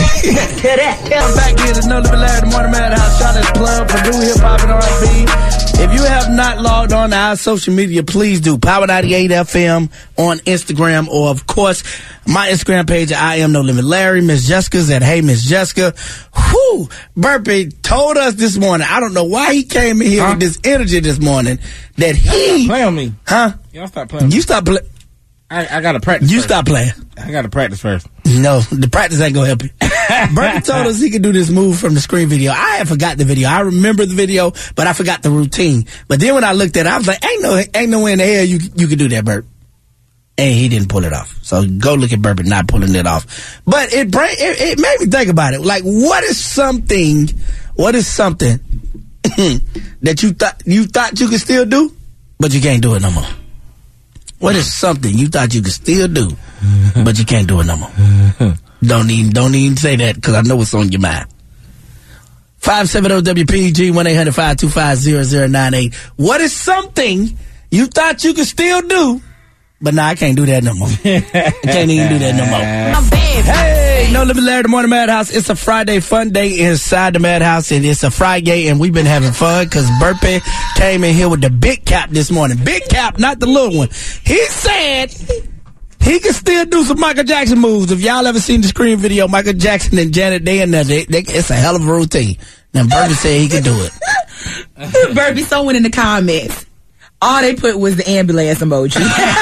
I'm back here to another Larry the Morning Madhouse. Charlotte's Club for new hip hop and R&B. If you have not logged on to our social media, please do. Power 98 FM on Instagram, or of course my Instagram page. I am No Limit Larry. Miss Jessica's at Hey Miss Jessica. Whoo! Burpee told us this morning. I don't know why he came in here with this energy this morning that he play on me. Huh? Y'all stop playing. You stop playing. I gotta practice. You first. stop playing. I gotta practice first. No, the practice ain't gonna help you. Burpee told us he could do this move from the Scream video. I had forgot the video. I remember the video, but I forgot the routine. But then when I looked at it, I was like, ain't no way in the hell you could do that, Burp. And he didn't pull it off. So go look at Burpee not pulling it off. But it made me think about it. Like, what is something that you thought you could still do, but you can't do it no more? What is something you thought you could still do, but you can't do it no more? Don't even say that, because I know what's on your mind. 570-WPG 1-800-525-0098. What is something you thought you could still do, But nah, I can't do that no more. I can't even do that no more. Hey, No Limit Larry, the Morning Madhouse. It's a Friday fun day inside the Madhouse, and it's a Friday, and we've been having fun because Burpee came in here with the big cap this morning. Big cap, not the little one. He said he can still do some Michael Jackson moves. If y'all ever seen the Scream video, Michael Jackson and Janet, it's a hell of a routine. Now, Burpee said he can do it. Burpee, someone in the comments, all they put was the ambulance emoji.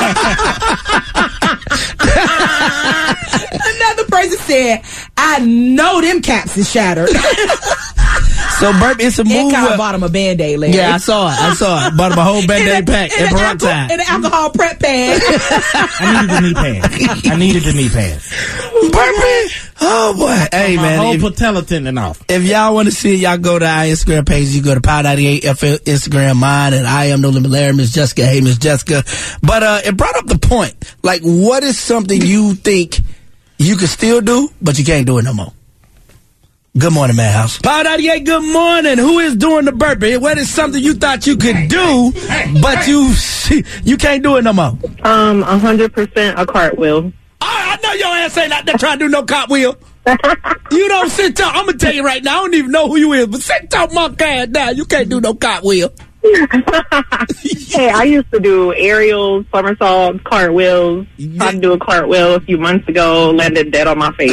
Another person said, I know them caps is shattered. So, Burpee, it's a move. I bought him a Band-Aid, Larry. Yeah, I saw it. Bought him a whole Band-Aid pack and peroxide. And an alcohol prep pad. I needed the knee pads. Burpee! Oh, boy. Hey, man. My whole patella tendon off. If y'all want to see it, y'all go to our Instagram page. You go to Power 98 FL Instagram, mine, and I am No Limit Larry, Miss Jessica. Hey, Miss Jessica. But it brought up the point. Like, what is something you think you can still do, but you can't do it no more? Good morning, Madhouse. Power 98, good morning. Who is doing the burpee? What is something you thought you could do, but you can't do it no more? 100% a cartwheel. I know your ass ain't out there trying to do no cartwheel. You don't sit down. I'm going to tell you right now, I don't even know who you is, but sit down, monkey ass down. You can't do no cartwheel. Hey, I used to do aerials, somersaults, cartwheels. Tried to do a cartwheel a few months ago, landed dead on my face.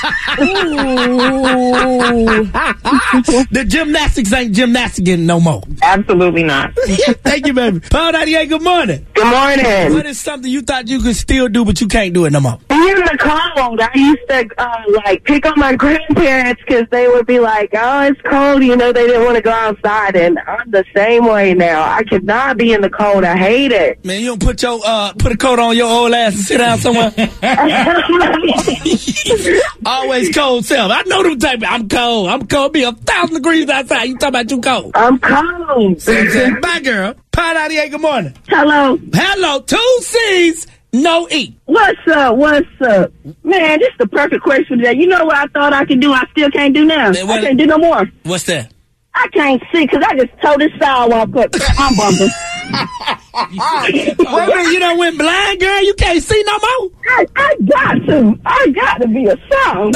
The gymnastics ain't gymnasticking no more. Absolutely not. Thank you, baby. Power 98, good morning. Good morning. What is something you thought you could still do, but you can't do it no more? Being in the cold, I used to pick on my grandparents because they would be like, oh, it's cold, they didn't want to go outside, and I'm the same way now. I cannot be in the cold. I hate it. Man, you don't put a coat on your old ass and sit down somewhere? Always cold self. I know them type of, I'm cold. Be 1,000 degrees outside. You talking about you cold? I'm cold. Bye, girl. Power 98, good morning. Hello. 2 C's, no E. What's up? Man, this is the perfect question today. You know what I thought I could do, I still can't do now? I can't do no more. What's that? I can't see because I just told this sidewalk up. I'm bumping. Wait a minute, you done went blind, girl? You can't see no more? I got to be a song.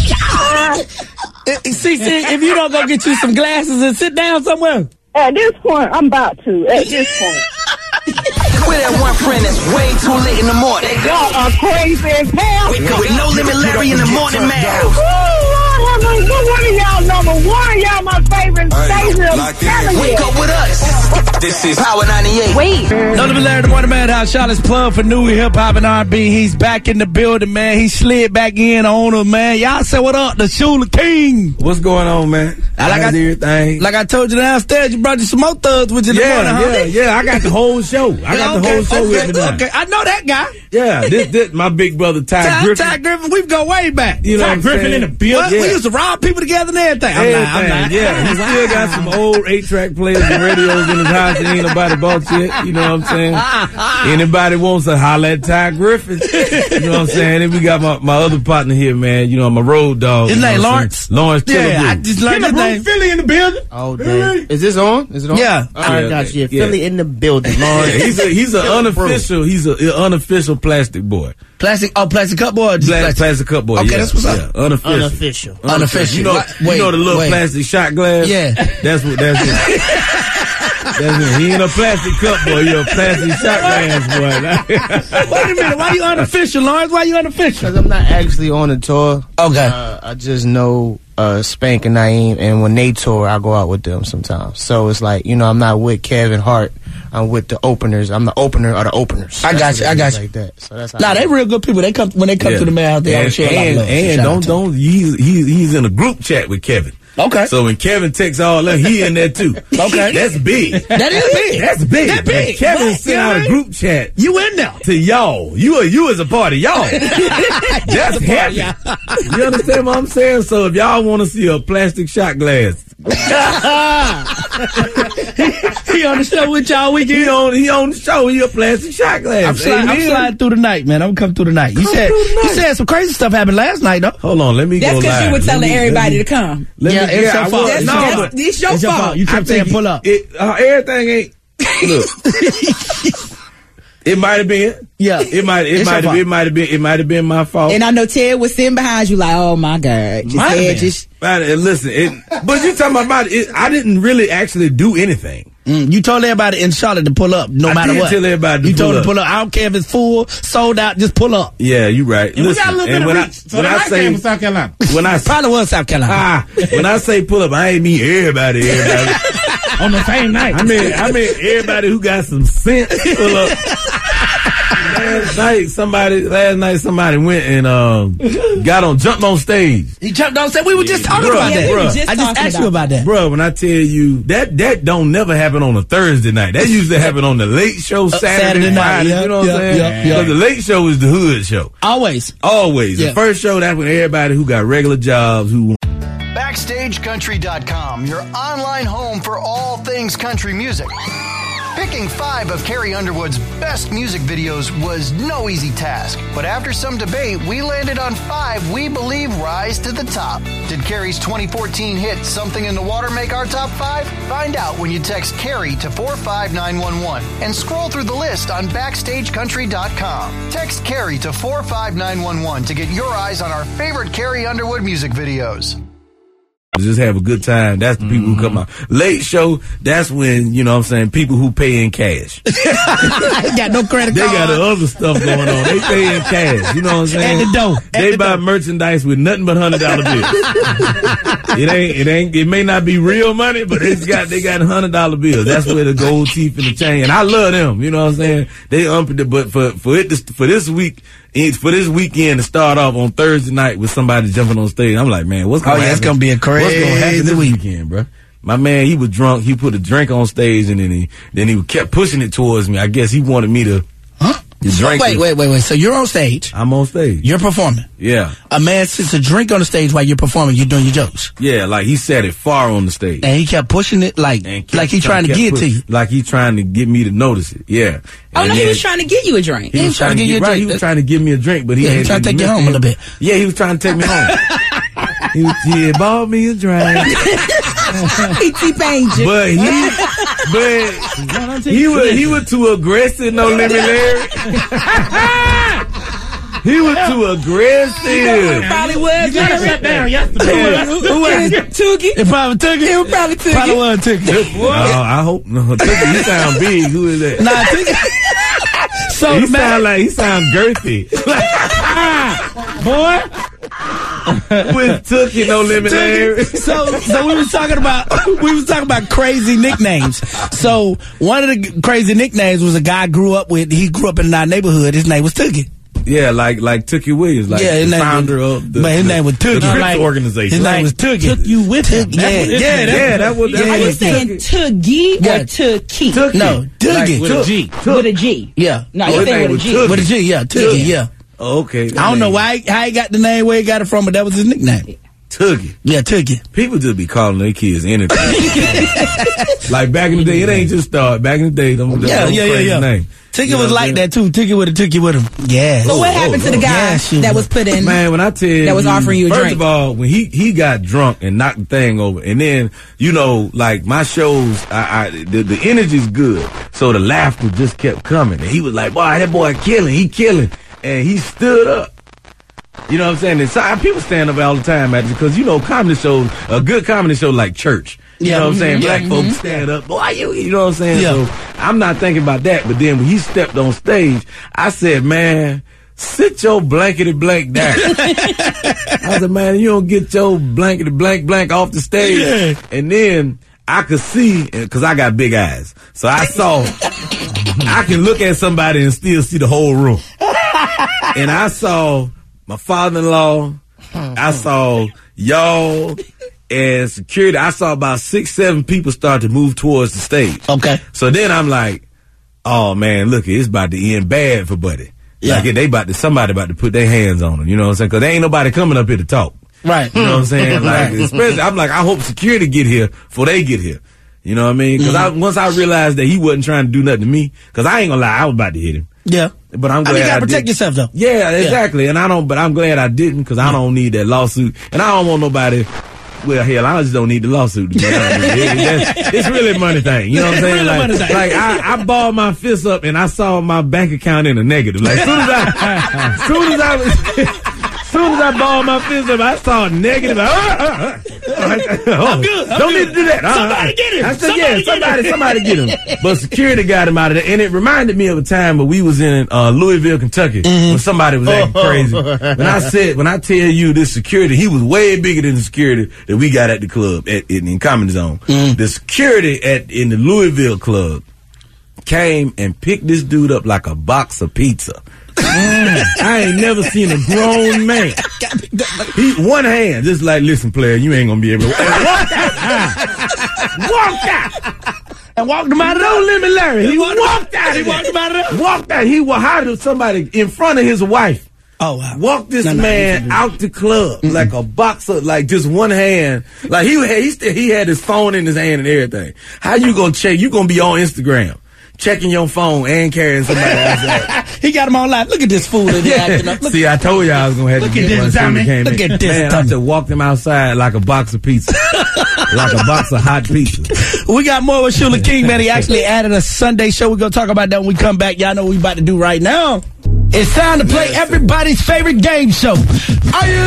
See, if you don't go get you some glasses and sit down somewhere. At this point, I'm about to. At this point. With that one friend that's way too late in the morning. Y'all are crazy as hell. With No Limit Larry in the morning, man. Good morning, y'all. Number one, y'all my favorite station. Wake up with us. This is Power 98. Wait. No Limit Larry, the Morning Madhouse. Charlotte's plug for new hip hop and R&B. He's back in the building, man. He slid back in on him, man. Y'all say what up? The Shula King. What's going on, man? Everything. Like I told you downstairs, you brought you some more thugs with you in the morning, huh? Yeah. I got the whole show. With me now. Okay, I know that guy. Yeah, this my big brother Ty Griffin. Ty Griffin, we go way back. You know Ty Griffin in the building. Yeah. We used to rob people together and everything. I'm lying. Yeah, he still got some old 8-track players and radios in his house and ain't nobody bought yet. You know what I'm saying? Anybody wants to holler at Ty Griffin. You know what I'm saying? And we got my other partner here, man. You know, my road dog. His name Lawrence? Lawrence Tillabrew. Yeah, I just learned his name. Philly in the building. Oh, damn. Is this on? Is it on? Yeah. All right, got you. Philly in the building, Lawrence. Yeah, he's an unofficial. He's an unofficial plastic boy. Plastic cup boy? Or just plastic cup boy. Okay, that's what's up. Yeah, unofficial. Unofficial. You know the little plastic shot glass? Yeah. That's what. That's it. He ain't a plastic cup boy. You're a plastic shot glass boy. Wait a minute. Why you unofficial, Lawrence? Why you unofficial? Because I'm not actually on the tour. Okay. I just know Spank and Naeem, and when they tour, I go out with them sometimes. So it's like, I'm not with Kevin Hart. I'm with the openers. I'm the opener of the openers. I got you. Like that. So that's how they real good people. They come when they come to the Madhouse. They always share a lot of love. And don't. He's in a group chat with Kevin. Okay. So when Kevin takes all that, he in there too. Okay. That's big. That is big. That's big. That big. Kevin sent out a group chat. You in there. To y'all. You as a part of y'all. That's heavy. You understand what I'm saying? So if y'all want to see a plastic shot glass. He on the show with y'all weekend. He on the show. He a plastic shot glass. I'm sliding through the night, man. I'm coming through the night. You said some crazy stuff happened last night, though. Hold on, let me That's go live. That's because you were telling everybody to come. It's your fault. It's your fault. You kept saying pull up. Everything ain't. Look. It might have been. Yeah. It might have been my fault. And I know Ted was sitting behind you like, oh my God. Listen, but you talking about it, I didn't really actually do anything. You told everybody in Charlotte to pull up, no matter what. Tell everybody you told them to pull up. I don't care if it's full, sold out, just pull up. Yeah, you right. And listen, we got a little bit of reach. So I say from South Carolina. Probably was South Carolina. When I say pull up, I ain't mean everybody. On the same night. I mean everybody who got some sense pull up. Last night somebody went and jumped on stage. He jumped on stage. We were just talking about that. I just asked you about that. Bro, when I tell you that don't never happen on a Thursday night. That usually happen on the late show Saturday night. You know what I'm saying? Because the late show is the hood show. Always. Yeah. The first show, that's when everybody who got regular jobs who BackstageCountry.com, your online home for all things country music. Picking 5 of Carrie Underwood's best music videos was no easy task, but after some debate, we landed on 5 we believe rise to the top. Did Carrie's 2014 hit Something in the Water make our top 5? Find out when you text Carrie to 45911 and scroll through the list on BackstageCountry.com. Text Carrie to 45911 to get your eyes on our favorite Carrie Underwood music videos. Just have a good time. That's the people who come out. Late show, that's when, you know what I'm saying, people who pay in cash. Got no credit They card. got the other stuff going on. They pay in cash. You know what I'm saying? At the dough. They buy merchandise with nothing but $100 bills. It may not be real money, but they got $100 bills. That's where the gold teeth and the chain. And I love them. You know what I'm saying? They but for this weekend to start off on Thursday night with somebody jumping on stage, I'm like, man, what's going to happen? It's going to be a crazy What's going to happen this weekend, bro? My man, he was drunk. He put a drink on stage, and then he kept pushing it towards me. I guess he wanted me to. Wait. So you're on stage. I'm on stage. You're performing. Yeah. A man sits a drink on the stage while you're performing. You're doing your jokes. Yeah, like he sat it far on the stage. And he kept pushing it like he's trying to get to you. Like he's trying to get me to notice it. Yeah. Oh, no, he was trying to get you a drink. He was trying to get you a drink. He was trying to give me a drink, but he was trying to take you home a little bit. Yeah, he was trying to take me home. He bought me a drink. He T-Pained you. But he was too aggressive, no limit Larry. He was too aggressive. Probably was. You gotta shut down yesterday. Who was it? Tookie. It probably Tookie. It was probably Tookie. Probably was Tookie. No, I hope no. Tookie, he sound big. Who is that? Nah, Tookie. So he sound girthy. Boy. With Tookie, no limit Larry. So we was talking about crazy nicknames. So one of the crazy nicknames was a guy grew up in our neighborhood. His name was Tookie. Yeah, like Tookie Williams, the founder of his name was Tookie. The organization. His name was Tookie. Took you with him. That was. Are you saying Toogie or Tookie? No, Tookie. With a G. With a G. Yeah. No, you saying with a G. With a G, yeah. Tookie, yeah. Okay. I don't know how he got the name, where he got it from, but that was his nickname. Tookie. Yeah, Tookie. People just be calling their kids anything. Like back in the day, it ain't just start. Back in the day, them crazy name. Tookie was like that too. Tookie with a Tookie with him. Yeah. So what happened to the guy that was put in? Man, when I tell you, that was offering you a drink. First of all, when he got drunk and knocked the thing over, and then like my shows, the energy's good, so the laughter just kept coming, and he was like, "Boy, that boy he killing," and he stood up. You know what I'm saying? And people stand up all the time because comedy shows, a good comedy show like church. You know what I'm saying? Black folks stand up. Boy, you know what I'm saying? Yeah. So I'm not thinking about that. But then when he stepped on stage, I said, man, sit your blankety blank down. I said, man, you don't get your blankety blank off the stage. Yeah. And then I could see, because I got big eyes. So I saw, I can look at somebody and still see the whole room. And I saw my father-in-law, I saw y'all, and security. I saw about 6-7 people start to move towards the stage. Okay. So then I'm like, oh man, look, it's about to end bad for Buddy. Yeah. Like somebody about to put their hands on him. You know what I'm saying? Because there ain't nobody coming up here to talk. Right. You know what I'm saying? Like, especially, I'm like, I hope security get here before they get here. You know what I mean? Because once I realized that he wasn't trying to do nothing to me, because I ain't gonna lie, I was about to hit him. Yeah. But I'm glad you gotta protect yourself though. Yeah, exactly. And but I'm glad I didn't, because I don't need that lawsuit. And I don't want nobody Well, hell, I just don't need the lawsuit. To be honest with you. It's really a money thing. You know what I'm saying? Like I balled my fist up and I saw my bank account in the negative. Like, as soon as I balled my fist up, I saw negative. I'm good. Don't need to do that. Somebody get him. I said, somebody get him. But security got him out of there. And it reminded me of a time when we was in Louisville, Kentucky, when somebody was acting crazy. When I tell you this security, he was way bigger than the security that we got at the club in Comedy Zone. The security in the Louisville club came and picked this dude up like a box of pizza. I ain't never seen a grown man. One hand, just like, listen, player, you ain't gonna be able to walk out. And walked him out of there. Don't let me, Larry. He walked out. He walked him out of there. Walked out. He was hiding somebody in front of his wife. Oh, wow. Walked this man out the club like a boxer, like just one hand. Like he had his phone in his hand and everything. How you gonna check? You gonna be on Instagram checking your phone and carrying somebody outside. He got him on live. Look at this fool in there acting up. See, I told you I was gonna have to get one. Look at this. Man, I just walked him outside like a box of pizza. Like a box of hot pizza. We got more with Shula King, man. He actually added a Sunday show. We're gonna talk about that when we come back. Y'all know what we about to do right now. It's time to play everybody's favorite game show. Are you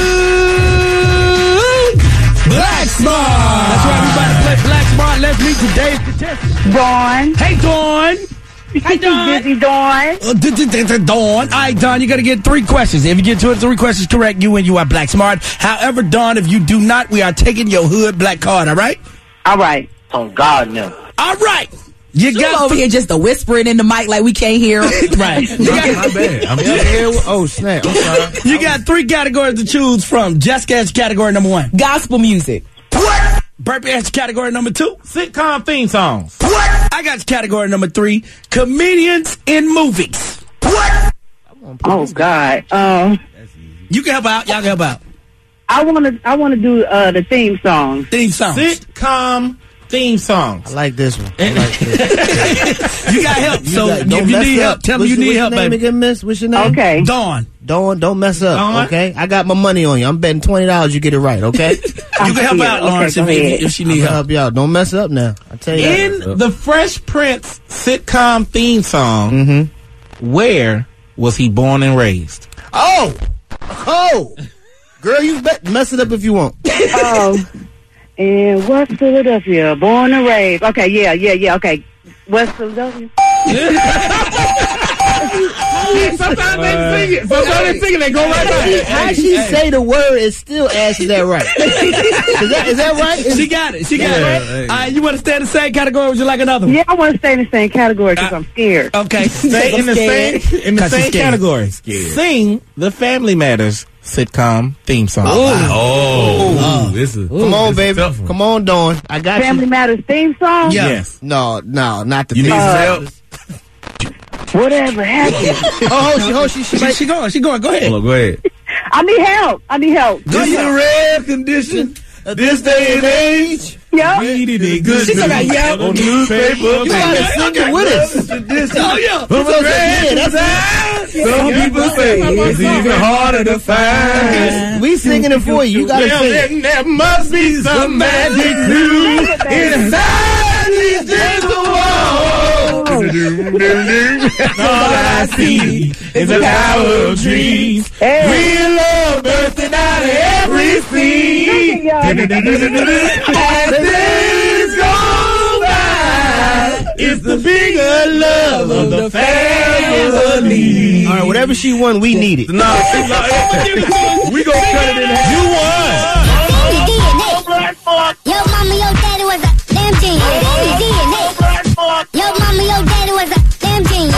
Black Smart? That's right, we about to play Black Smart. Let's meet today's contestant. Dawn. Hey, Dawn. Hey, Dawn. Busy Dawn. Dawn. All right, Dawn, you got to get 3 questions. If you get 2 or 3 questions correct, you win. You are Black Smart. However, Dawn, if you do not, we are taking your hood black card, all right? All right. On God, no. All right. You got over here just whispering in the mic like we can't hear him. Right. My bad. I'm just here. Oh, snap. I'm sorry. You got 3 categories to choose from. Jessica has category number 1. Gospel music. What? Burpee has category number 2. Sitcom theme songs. What? I got category number 3. Comedians in movies. What? Oh, God. You can help out. Y'all can help out. I want to do the theme song. Theme song. Sitcom theme songs. I like this one. You got help. So if you need help, tell me you need help, baby. Again, miss? What's your name? Okay. Dawn. Don't mess up, Dawn? okay? I got my money on you. I'm betting $20 you get it right, okay? You can help out, Lawrence, if she need help. You out. Don't mess up now. I tell you. In the Fresh Prince sitcom theme song, where was he born and raised? Oh! Girl, you mess it up if you want. In West Philadelphia, born and raised. Okay, yeah. Okay, West Philadelphia. Sometimes they sing it. They go right back. How she say the word and still answer that right? Is that right? She got it. All right, you want to stay in the same category or would you like another one? Yeah, I want to stay in the same category because I'm scared. Okay. Stay in the same category. Sing the Family Matters sitcom theme song. Come on, baby. Come on, Dawn. I got Family you. Matters theme song? Yeah. Yes. No, not the You theme need some song. help? Whatever happened. She going. Go ahead. Hold on, go ahead. I need help. This is a rare condition. This day and age. Yep. Reading it good. She's gonna yell. On newspaper. You gotta sing it with us. Oh, yeah. Some people say it's even harder to find. We singing it for you. You gotta sing it. There must be some magic clue inside these gentle walls. All I see is the power of dreams. Real love bursting out of every scene. As days go by, it's the bigger love of the family. All right, whatever she won, we need it. We gonna cut it in half. You won. Yo, mama, yo, daddy was a damn genius. Yo, mama, yo, daddy was a damn genius.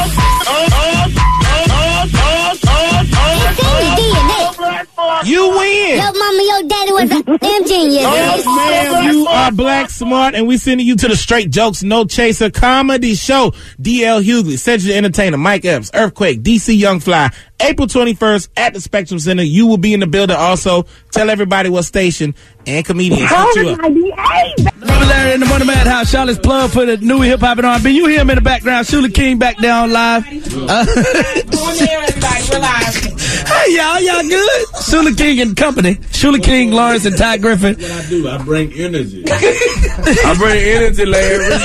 It's in your DNA. You win. Yo, mama, yo, daddy was a damn genius. Yes, ma'am. You are Black Smart, and we sending you to the Straight Jokes No Chaser comedy show. D.L. Hughley, Cedric the Entertainer, Mike Epps, Earthquake, DC Young Fly. April 21st at the Spectrum Center. You will be in the building also. Tell everybody what station and comedians hooked you up. Brother Larry in the Money Madhouse. Charlotte's plug for the new hip hop and R&B. You hear him in the background. Shula King back down live. Go on there, everybody. We're live. Hey, Y'all good? Shula King and company. Shula King, Lawrence, and Ty Griffin. What I do, I bring energy. I bring energy, Larry.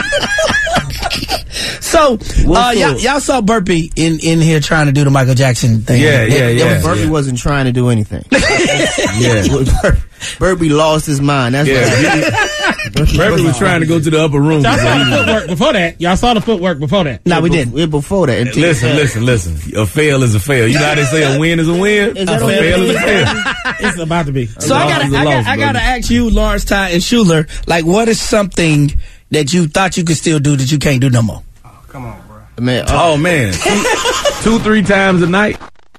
So, y'all saw Burpee in here trying to do the Michael Jackson thing. Yeah. Burpee wasn't trying to do anything. Burpee lost his mind. That's Burpee was trying to go to the upper room. Y'all saw the footwork before that. Y'all saw the footwork before that. No, we didn't. Before that. Listen. A fail is a fail. You know how they say a win is a win? A fail is a fail. It's about to be. So I gotta ask you, Lawrence, Ty, and Schuler, like, what is something that you thought you could still do that you can't do no more? Come on, bro. Man, man. 2-3 times a night.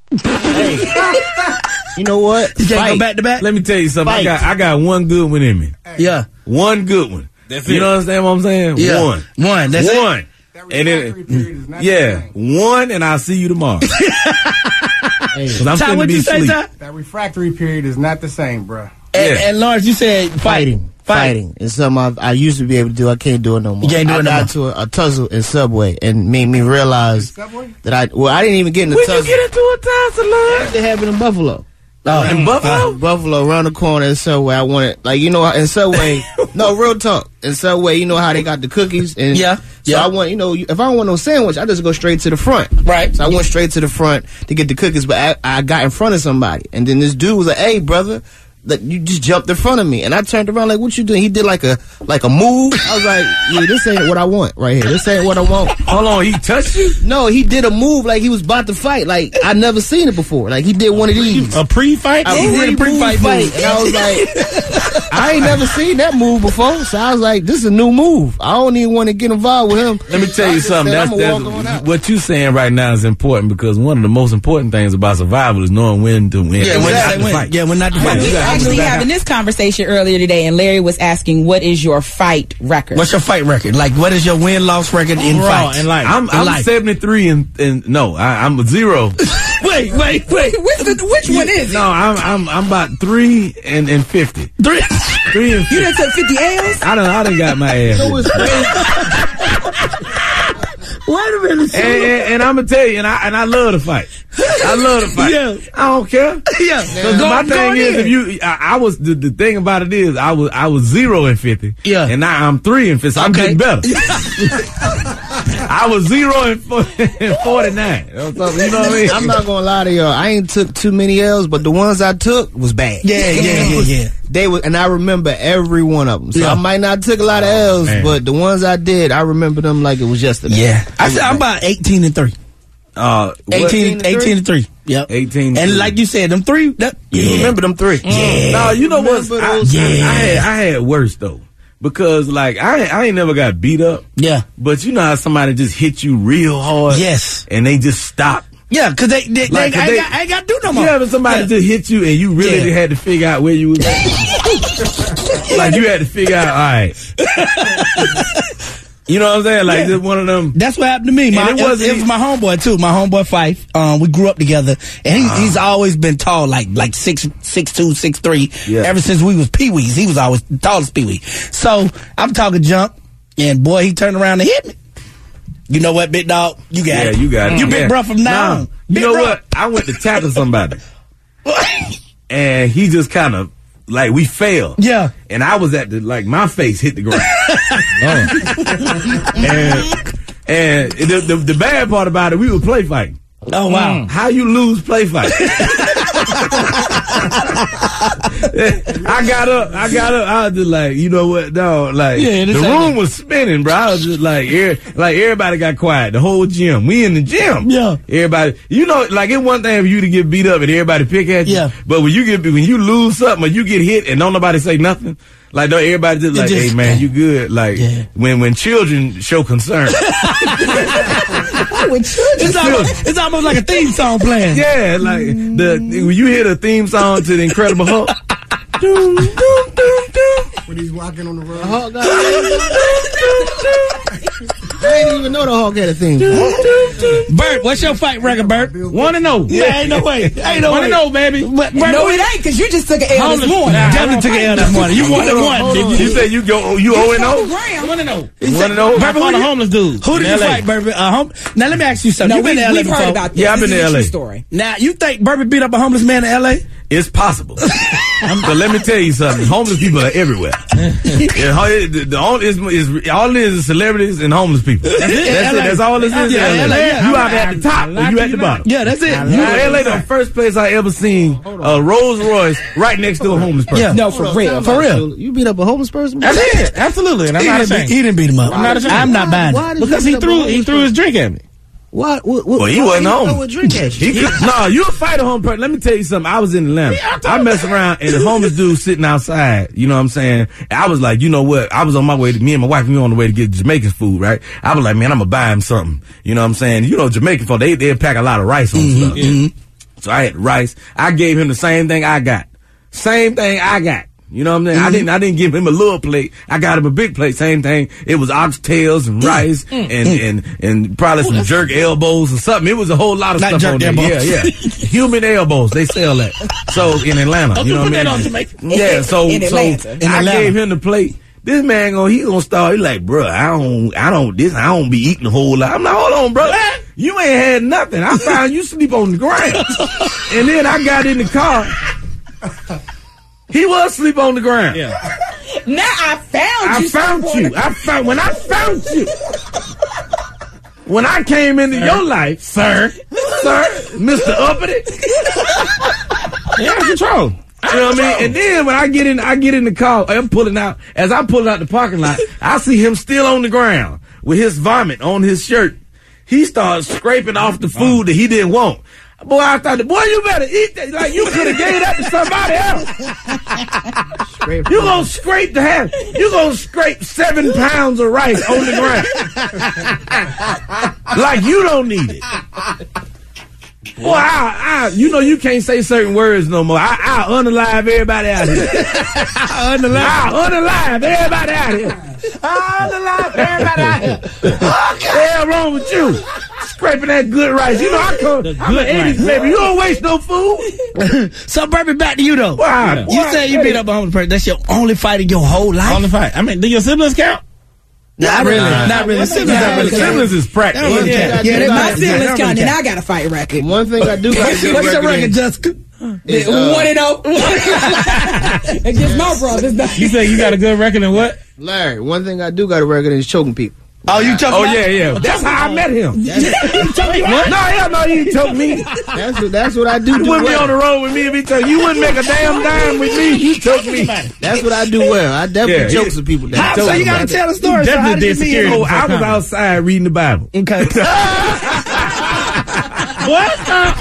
You know what? You can't go back to back? Let me tell you something. I got one good one in me. Yeah. One good one. That's you know understand what I'm saying? Yeah. One. That's one. And then, one, and I'll see you tomorrow. Ty, what'd you say, Ty? That refractory period is not the same, bro. And Lawrence, you said fighting. It's something I used to be able to do. I can't do it no more. You can't do it no more. I got to a tussle in Subway and made me realize that I didn't even get in the tussle. When you get into a tussle, Lord? They have it in Buffalo. In Buffalo? Buffalo, around the corner in Subway. I wanted, like, you know, in Subway, no, real talk. In Subway, you know how they got the cookies? And so I want, you know, if I don't want no sandwich, I just go straight to the front. Right. So I went straight to the front to get the cookies, but I got in front of somebody. And then this dude was like, hey, brother, like, you just jumped in front of me. And I turned around like, what you doing? He did like a move. I was like, yeah, this ain't what I want right here. This ain't what I want. Hold on, he touched you? No, he did a move like he was about to fight. Like, I never seen it before. Like, he did one of these. A pre-fight? He did a pre-fight move. And I was like, I ain't never seen that move before. So I was like, this is a new move. I don't even want to get involved with him. Let me tell you something. That's what you saying right now is important, because one of the most important things about survival is knowing when to win. Yeah, when not to fight. Yeah, when not to fight. We were actually having this conversation earlier today, and Larry was asking, what is your fight record? What's your fight record? Like, what is your win-loss record in fights? I'm 73 and no, I'm 0. Wait. Which one is it? No, I'm about 3 and 50. 3 and 50. You done took 50 L's? I done got my ass. Wait a minute. And I'm gonna tell you, and I love to fight. I love to fight. Yeah. I don't care. Yeah. My thing is, I was the thing about it is, I was 0 and 50. Yeah. And now I'm 3 and 50. So I'm getting better. I was 0 and 49. You know what I mean? I'm not gonna lie to y'all. I ain't took too many L's, but the ones I took was bad. Yeah. They were, and I remember every one of them. So I might not took a lot of L's, but the ones I did, I remember them like it was yesterday. Yeah. I'm about 18 and 3. 18 and 3. Yep. 18. And like you said, them 3. You remember them 3? Yeah. No, you know what? I had worse though. Because like I ain't never got beat up. Yeah. But you know how somebody just hit you real hard. Yes. And they just stop. Yeah, because they ain't got to do no more. You having somebody just hit you and you really had to figure out where you was at. Like you had to figure out, all right. You know what I'm saying? Like just one of them. That's what happened to me. It was my homeboy too. My homeboy Fife. We grew up together, and he's always been tall, like 6'2", 6'3". Yeah. Ever since we was peewees, he was always the tallest peewee. So I'm talking jump, and boy, he turned around and hit me. You know what, big dog? You got it. Yeah, you got it. You big bro from now on. You know what? I went to tackle somebody, and he just kind of. Like we failed. Yeah. And I was at my face hit the ground. And the bad part about it, we were play fighting. Oh wow. How you lose play fight? I got up. I was just like, you know what, dog? Like the room was spinning, bro. I was just like everybody got quiet. The whole gym. We in the gym. Yeah. Everybody, you know, like it's one thing for you to get beat up and everybody pick at you. Yeah. But when you lose something or you get hit and don't nobody say nothing, like don't everybody just like, hey man, you good? Like when children show concern. It's almost like a theme song playing. Yeah, like when you hear the theme song to the Incredible Hulk. Doom, doom, doom, doom. When he's walking on the road. I didn't even know the Hawk had a theme. Bert, what's your fight record, Bert? 1-0. Yeah, ain't no way. Ain't no way. 1-0, baby. Bert, No, it ain't, because you just took an L this morning. Definitely took an L this morning. You 1-1, didn't you? You said you 0-0? 1-0. 1-0? Bert, who the homeless dude? Who did you fight, Bert? Now, let me ask you something. No, You've been to L.A. we've before. heard about this. Yeah, I've been This to is a LA. true story. Now, you think Bourbon beat up a homeless man in L.A.? It's possible. But let me tell you something. Homeless people are everywhere. All it is celebrities and homeless people. That's it. That's all this is. Yeah, LA. LA, yeah. You either at the top or you at the bottom. Yeah, that's it. LA, the first place I ever seen a Rolls Royce right next to a homeless person. Yeah. No, for real. For real. You beat up a homeless person? That's it. Absolutely. And I'm not ashamed. He didn't beat him up. I'm not ashamed. I'm not buying Why it. did Because you he beat up a threw homeless his drink at me. What? Well, he wasn't home. Throw a drink at you. No, you a fight a homeless person. Let me tell you something. I was in Atlanta. I messed around and the homeless dude sitting outside. You know what I'm saying? I was like, you know what? I was on my way to, me and my wife, we were on the way to get Jamaican food, right? I was like, man, I'm gonna buy him something. You know what I'm saying? You know, Jamaican folk, they pack a lot of rice on stuff. Mm-hmm. So I had rice. I gave him the same thing I got. You know what I'm saying? I didn't give him a little plate. I got him a big plate. Same thing. It was oxtails and rice and probably some jerk elbows or something. It was a whole lot of Not stuff jerk on there. elbows. Yeah. Human elbows. They sell that. So in Atlanta, you know what I mean? Yeah. So In Atlanta. I gave him the plate. This man he gonna start. He like, bro, I don't be eating a whole lot. I'm like, hold on, bro. You ain't had nothing. I found you sleep on the ground. And then I got in the car. He was asleep on the ground. Yeah. Now I found you. When I found you. When I came into your life, sir, Mr. Uppity. Yeah, control. You know what I mean? And then when I get in the car, I'm pulling out. As I'm pulling out the parking lot, I see him still on the ground with his vomit on his shirt. He starts scraping off the food that he didn't want. Boy, I thought, boy, you better eat that. Like, you could have gave that to somebody else. You gonna scrape the half. You gonna scrape 7 pounds of rice on the ground. Like you don't need it. Boy, you know you can't say certain words no more. I'll unalive everybody out here. I'll unalive everybody out here. What the hell wrong with you? Scraping that good rice. You know, I'm an 80s baby. You don't waste no food. So, Bobby, back to you, though. Wow. You say you beat up a homeless person. That's your only fight in your whole life? Only fight. I mean, do your siblings count? Not really. Siblings is practice. Yeah, my siblings count, and I got a fight record. One thing I do got to What's your record, Jessica? 1-0 against my brothers. You say you got a good record in what? Larry, one thing I do got a record is choking people. Oh, you choking? Oh, yeah. That's how I met him. You choking me? What? No, you didn't choke me. That's what I do. You wouldn't be on the road with me if he choked. You wouldn't make a damn dime with me. You choked me. That's what I do well. I definitely choke some people. So you got to tell the story. You definitely did security. Oh, I was outside reading the Bible. Okay. What?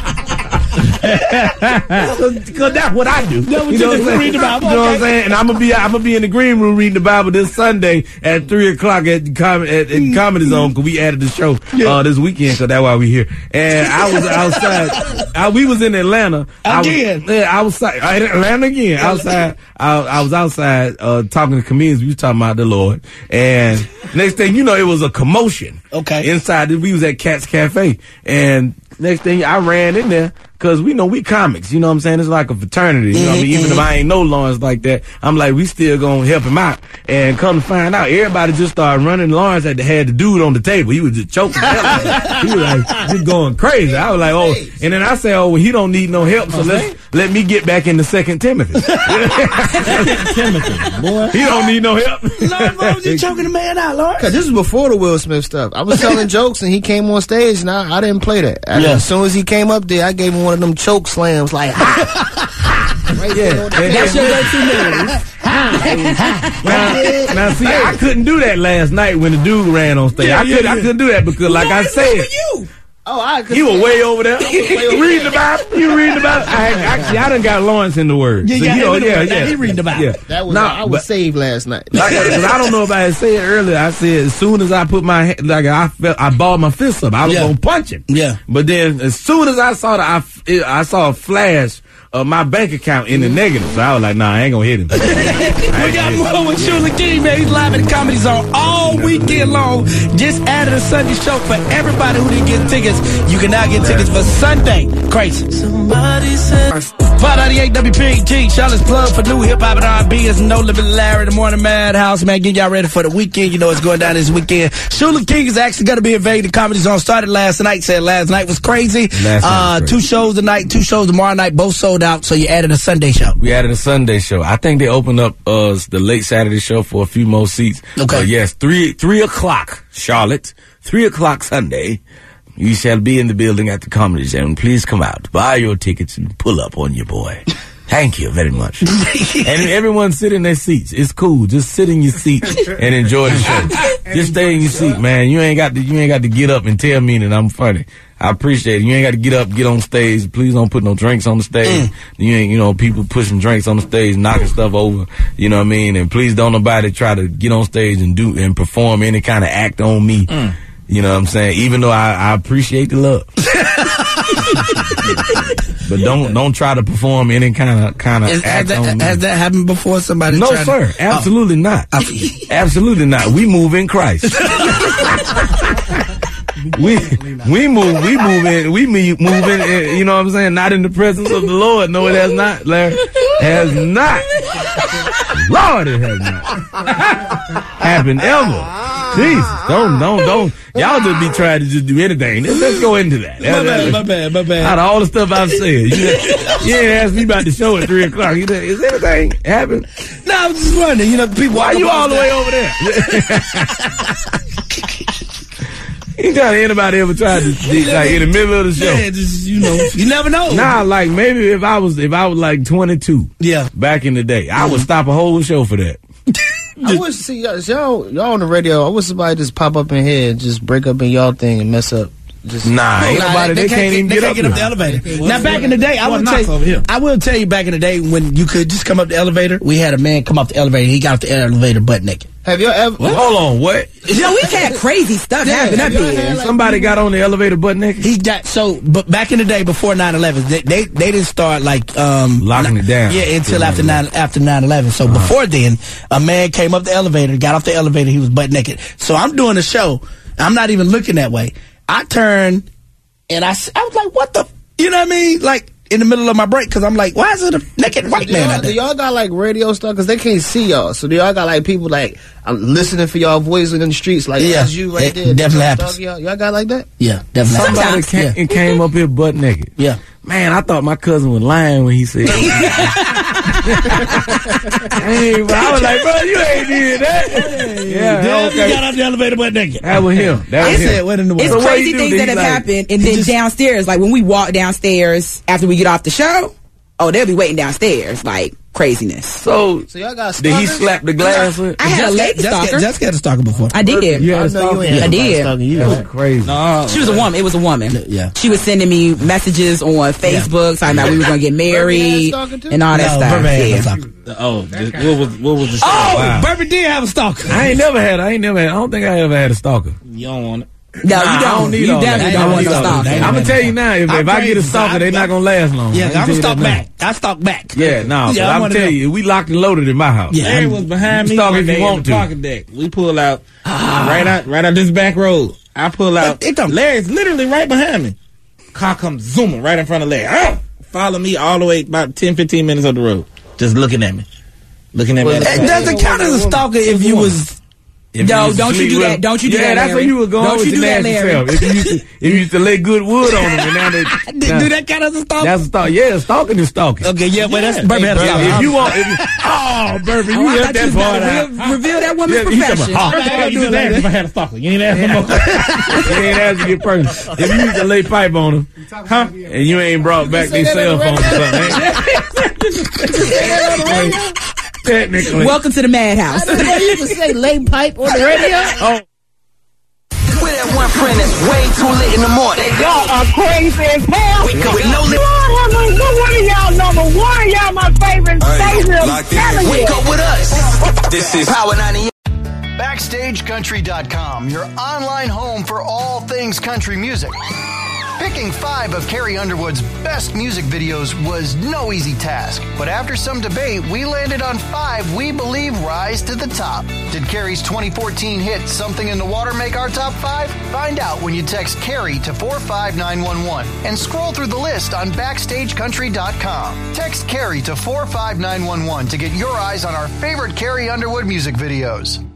Because that's what I do. You know what I'm saying? Read the Bible. You know what I'm saying? And I'm gonna be in the green room reading the Bible this Sunday at 3:00 at Comedy Zone, because we added the show this weekend, because that's why we here. And I was outside. We was in Atlanta again. I was Atlanta again. Outside. I was outside talking to comedians. We was talking about the Lord. And next thing you know, it was a commotion. Okay. Inside, we was at Cat's Cafe, and next thing I ran in there. Cause we know we comics, you know what I'm saying? It's like a fraternity, you know what I mean? Even if I ain't know Lawrence like that, I'm like, we still gonna help him out. And come to find out, everybody just started running. Lawrence had the dude on the table. He was just choking. He was like, just going crazy. I was like, oh, and then I said, oh, well, he don't need no help, so let me get back into 2 Timothy. Timothy, boy. He don't need no help. Lord, why was you choking the man out, Lord? Cause this is before the Will Smith stuff. I was telling jokes and he came on stage and I didn't play that. As soon as he came up there, I gave him one of them choke slams, like right there. That's your go-to move. Now, see, I couldn't do that last night when the dude ran on stage. I couldn't do that because, like I said, he was way over there. Reading the Bible. You reading the Bible? I done got Lawrence in the Word. He reading the Bible. Yeah. That was I was saved last night. Because I don't know if I had said earlier. I said as soon as I put my hand, I balled my fist up. I was gonna punch him. Yeah. But then as soon as I saw I saw a flash my bank account in the negative. So I was like, nah, I ain't gonna hit him. We got more with Shula King, man. He's live at the Comedy Zone all weekend long. Just added a Sunday show for everybody who didn't get tickets. You can now get tickets for Sunday. Crazy. Somebody said 598 WPG, Charlotte's plug for new hip hop and R&B is No Limit Larry, the Morning Madhouse, man. Get y'all ready for the weekend. You know it's going down this weekend. Shula King is actually going to be invading the Comedy Zone. Started last night. Said last night was crazy. Two shows tonight, 2 shows tomorrow night, both sold out. So you added a Sunday show. We added a Sunday show. I think they opened up the late Saturday show for a few more seats. Okay. Yes, 3 o'clock, Charlotte. 3 o'clock Sunday. You shall be in the building at the Comedy Zone. Please come out, buy your tickets, and pull up on your boy. Thank you very much. And everyone sit in their seats. It's cool. Just sit in your seat and enjoy the show. Just stay in your seat, man. You ain't got to get up and tell me that I'm funny. I appreciate it. You ain't got to get up, get on stage. Please don't put no drinks on the stage. You ain't, people pushing drinks on the stage, knocking stuff over. You know what I mean? And please don't nobody try to get on stage and perform any kind of act on me. You know what I'm saying? Even though I appreciate the love. But don't try to perform any kind of act on me. Has that happened before? Somebody? No, sir. Absolutely not. Absolutely not. We move in Christ. we move in, you know what I'm saying? Not in the presence of the Lord. No, it has not, Larry. Has not. Lord, it has not happened ever. Jesus, don't. Y'all just be trying to just do anything. Let's go into that. My bad. Out of all the stuff I've said, you ain't asked me about the show at 3 o'clock. Is anything happening? No, I was just wondering. People. Why you all the way over there? Ain't trying to anybody ever tried to like in the middle of the show. Yeah, just, you never know. Nah, like maybe if I was like 22, back in the day, I would stop a whole show for that. I wish see y'all on the radio. I wish somebody just pop up in here and just break up in y'all thing and mess up. Ain't nobody. They can't even get up the elevator. Now, back in the day, I will tell you, back in the day when you could just come up the elevator, we had a man come up the elevator. He got off the elevator butt naked. Have you ever? Hold on, what? We've had crazy stuff happen up here. Somebody got on the elevator butt naked? But back in the day before 9/11, they didn't start like locking it down. Yeah, until after 9/11. So before then, a man came up the elevator, got off the elevator, he was butt naked. So I'm doing a show. I'm not even looking that way. I turned and I was like, what the? You know what I mean? Like in the middle of my break, because I'm like, why is it a naked white man out there? Do y'all got like radio stuff? Because they can't see y'all. So do y'all got like people like listening for y'all voices in the streets? Like, that's you right there. Definitely happens. Y'all got like that? Yeah, definitely. Somebody came up here butt naked. Yeah. Man, I thought my cousin was lying when he said hey, bro, I was like, bro, you ain't did that. Yeah, okay. Got off the elevator butt naked. That was him. It's crazy things that have happened. And then downstairs, like when we walk downstairs after we get off the show, they'll be waiting downstairs, like craziness. So y'all got stalkers? Did he slap the glass with? I had a lady stalker. Jessica had a stalker before. I did. You had a stalker? I did. That was crazy. No, she was a woman. It was a woman. Yeah. She was sending me messages on Facebook talking about we were going to get married and all that stuff. What was the show? Wow. Bourbon did have a stalker. I ain't never had. I don't think I ever had a stalker. You don't want it. No, you don't. You definitely don't want no stalker. I'm gonna tell you now, if I get a stalker, they're not gonna last long. Yeah, I'm gonna stalk back. I stalk back. Yeah, no, but I'm telling you, we locked and loaded in my house. Yeah, Larry was behind me one day in the parking deck. We pull out right out this back road. I pull out. Larry's literally right behind me. Car comes zooming right in front of Larry. Follow me all the way about 10-15 minutes up the road, just looking at me. Looking at me. It doesn't count as a stalker if you was. No, don't you do that. Don't you do that, Larry. That's what you were going with your nasty self. If you used to lay good wood on them, and now they... do that count as a stalker? That's a stalker. Yeah, stalking is stalking. Okay, yeah, but that's... Burby had a stalker. If you want... Burby, you left that part out. Reveal that woman's profession. I you just asked if I had a stalker. You ain't asked no more. You ain't asking your person. If you used to lay pipe on them, and you ain't brought back their cell phone or something, technically. Welcome to the Madhouse. I didn't even say lay pipe on the radio. Oh. With that one friend that's way too late in the morning. Y'all are crazy as hell. Wake up with no limit. What one of y'all number one? Y'all my favorite station. Wake up with us. This is Power 98. BackstageCountry.com, your online home for all things country music. Picking 5 of Carrie Underwood's best music videos was no easy task, but after some debate, we landed on 5 we believe rise to the top. Did Carrie's 2014 hit Something in the Water make our top 5? Find out when you text Carrie to 45911 and scroll through the list on BackstageCountry.com. Text Carrie to 45911 to get your eyes on our favorite Carrie Underwood music videos.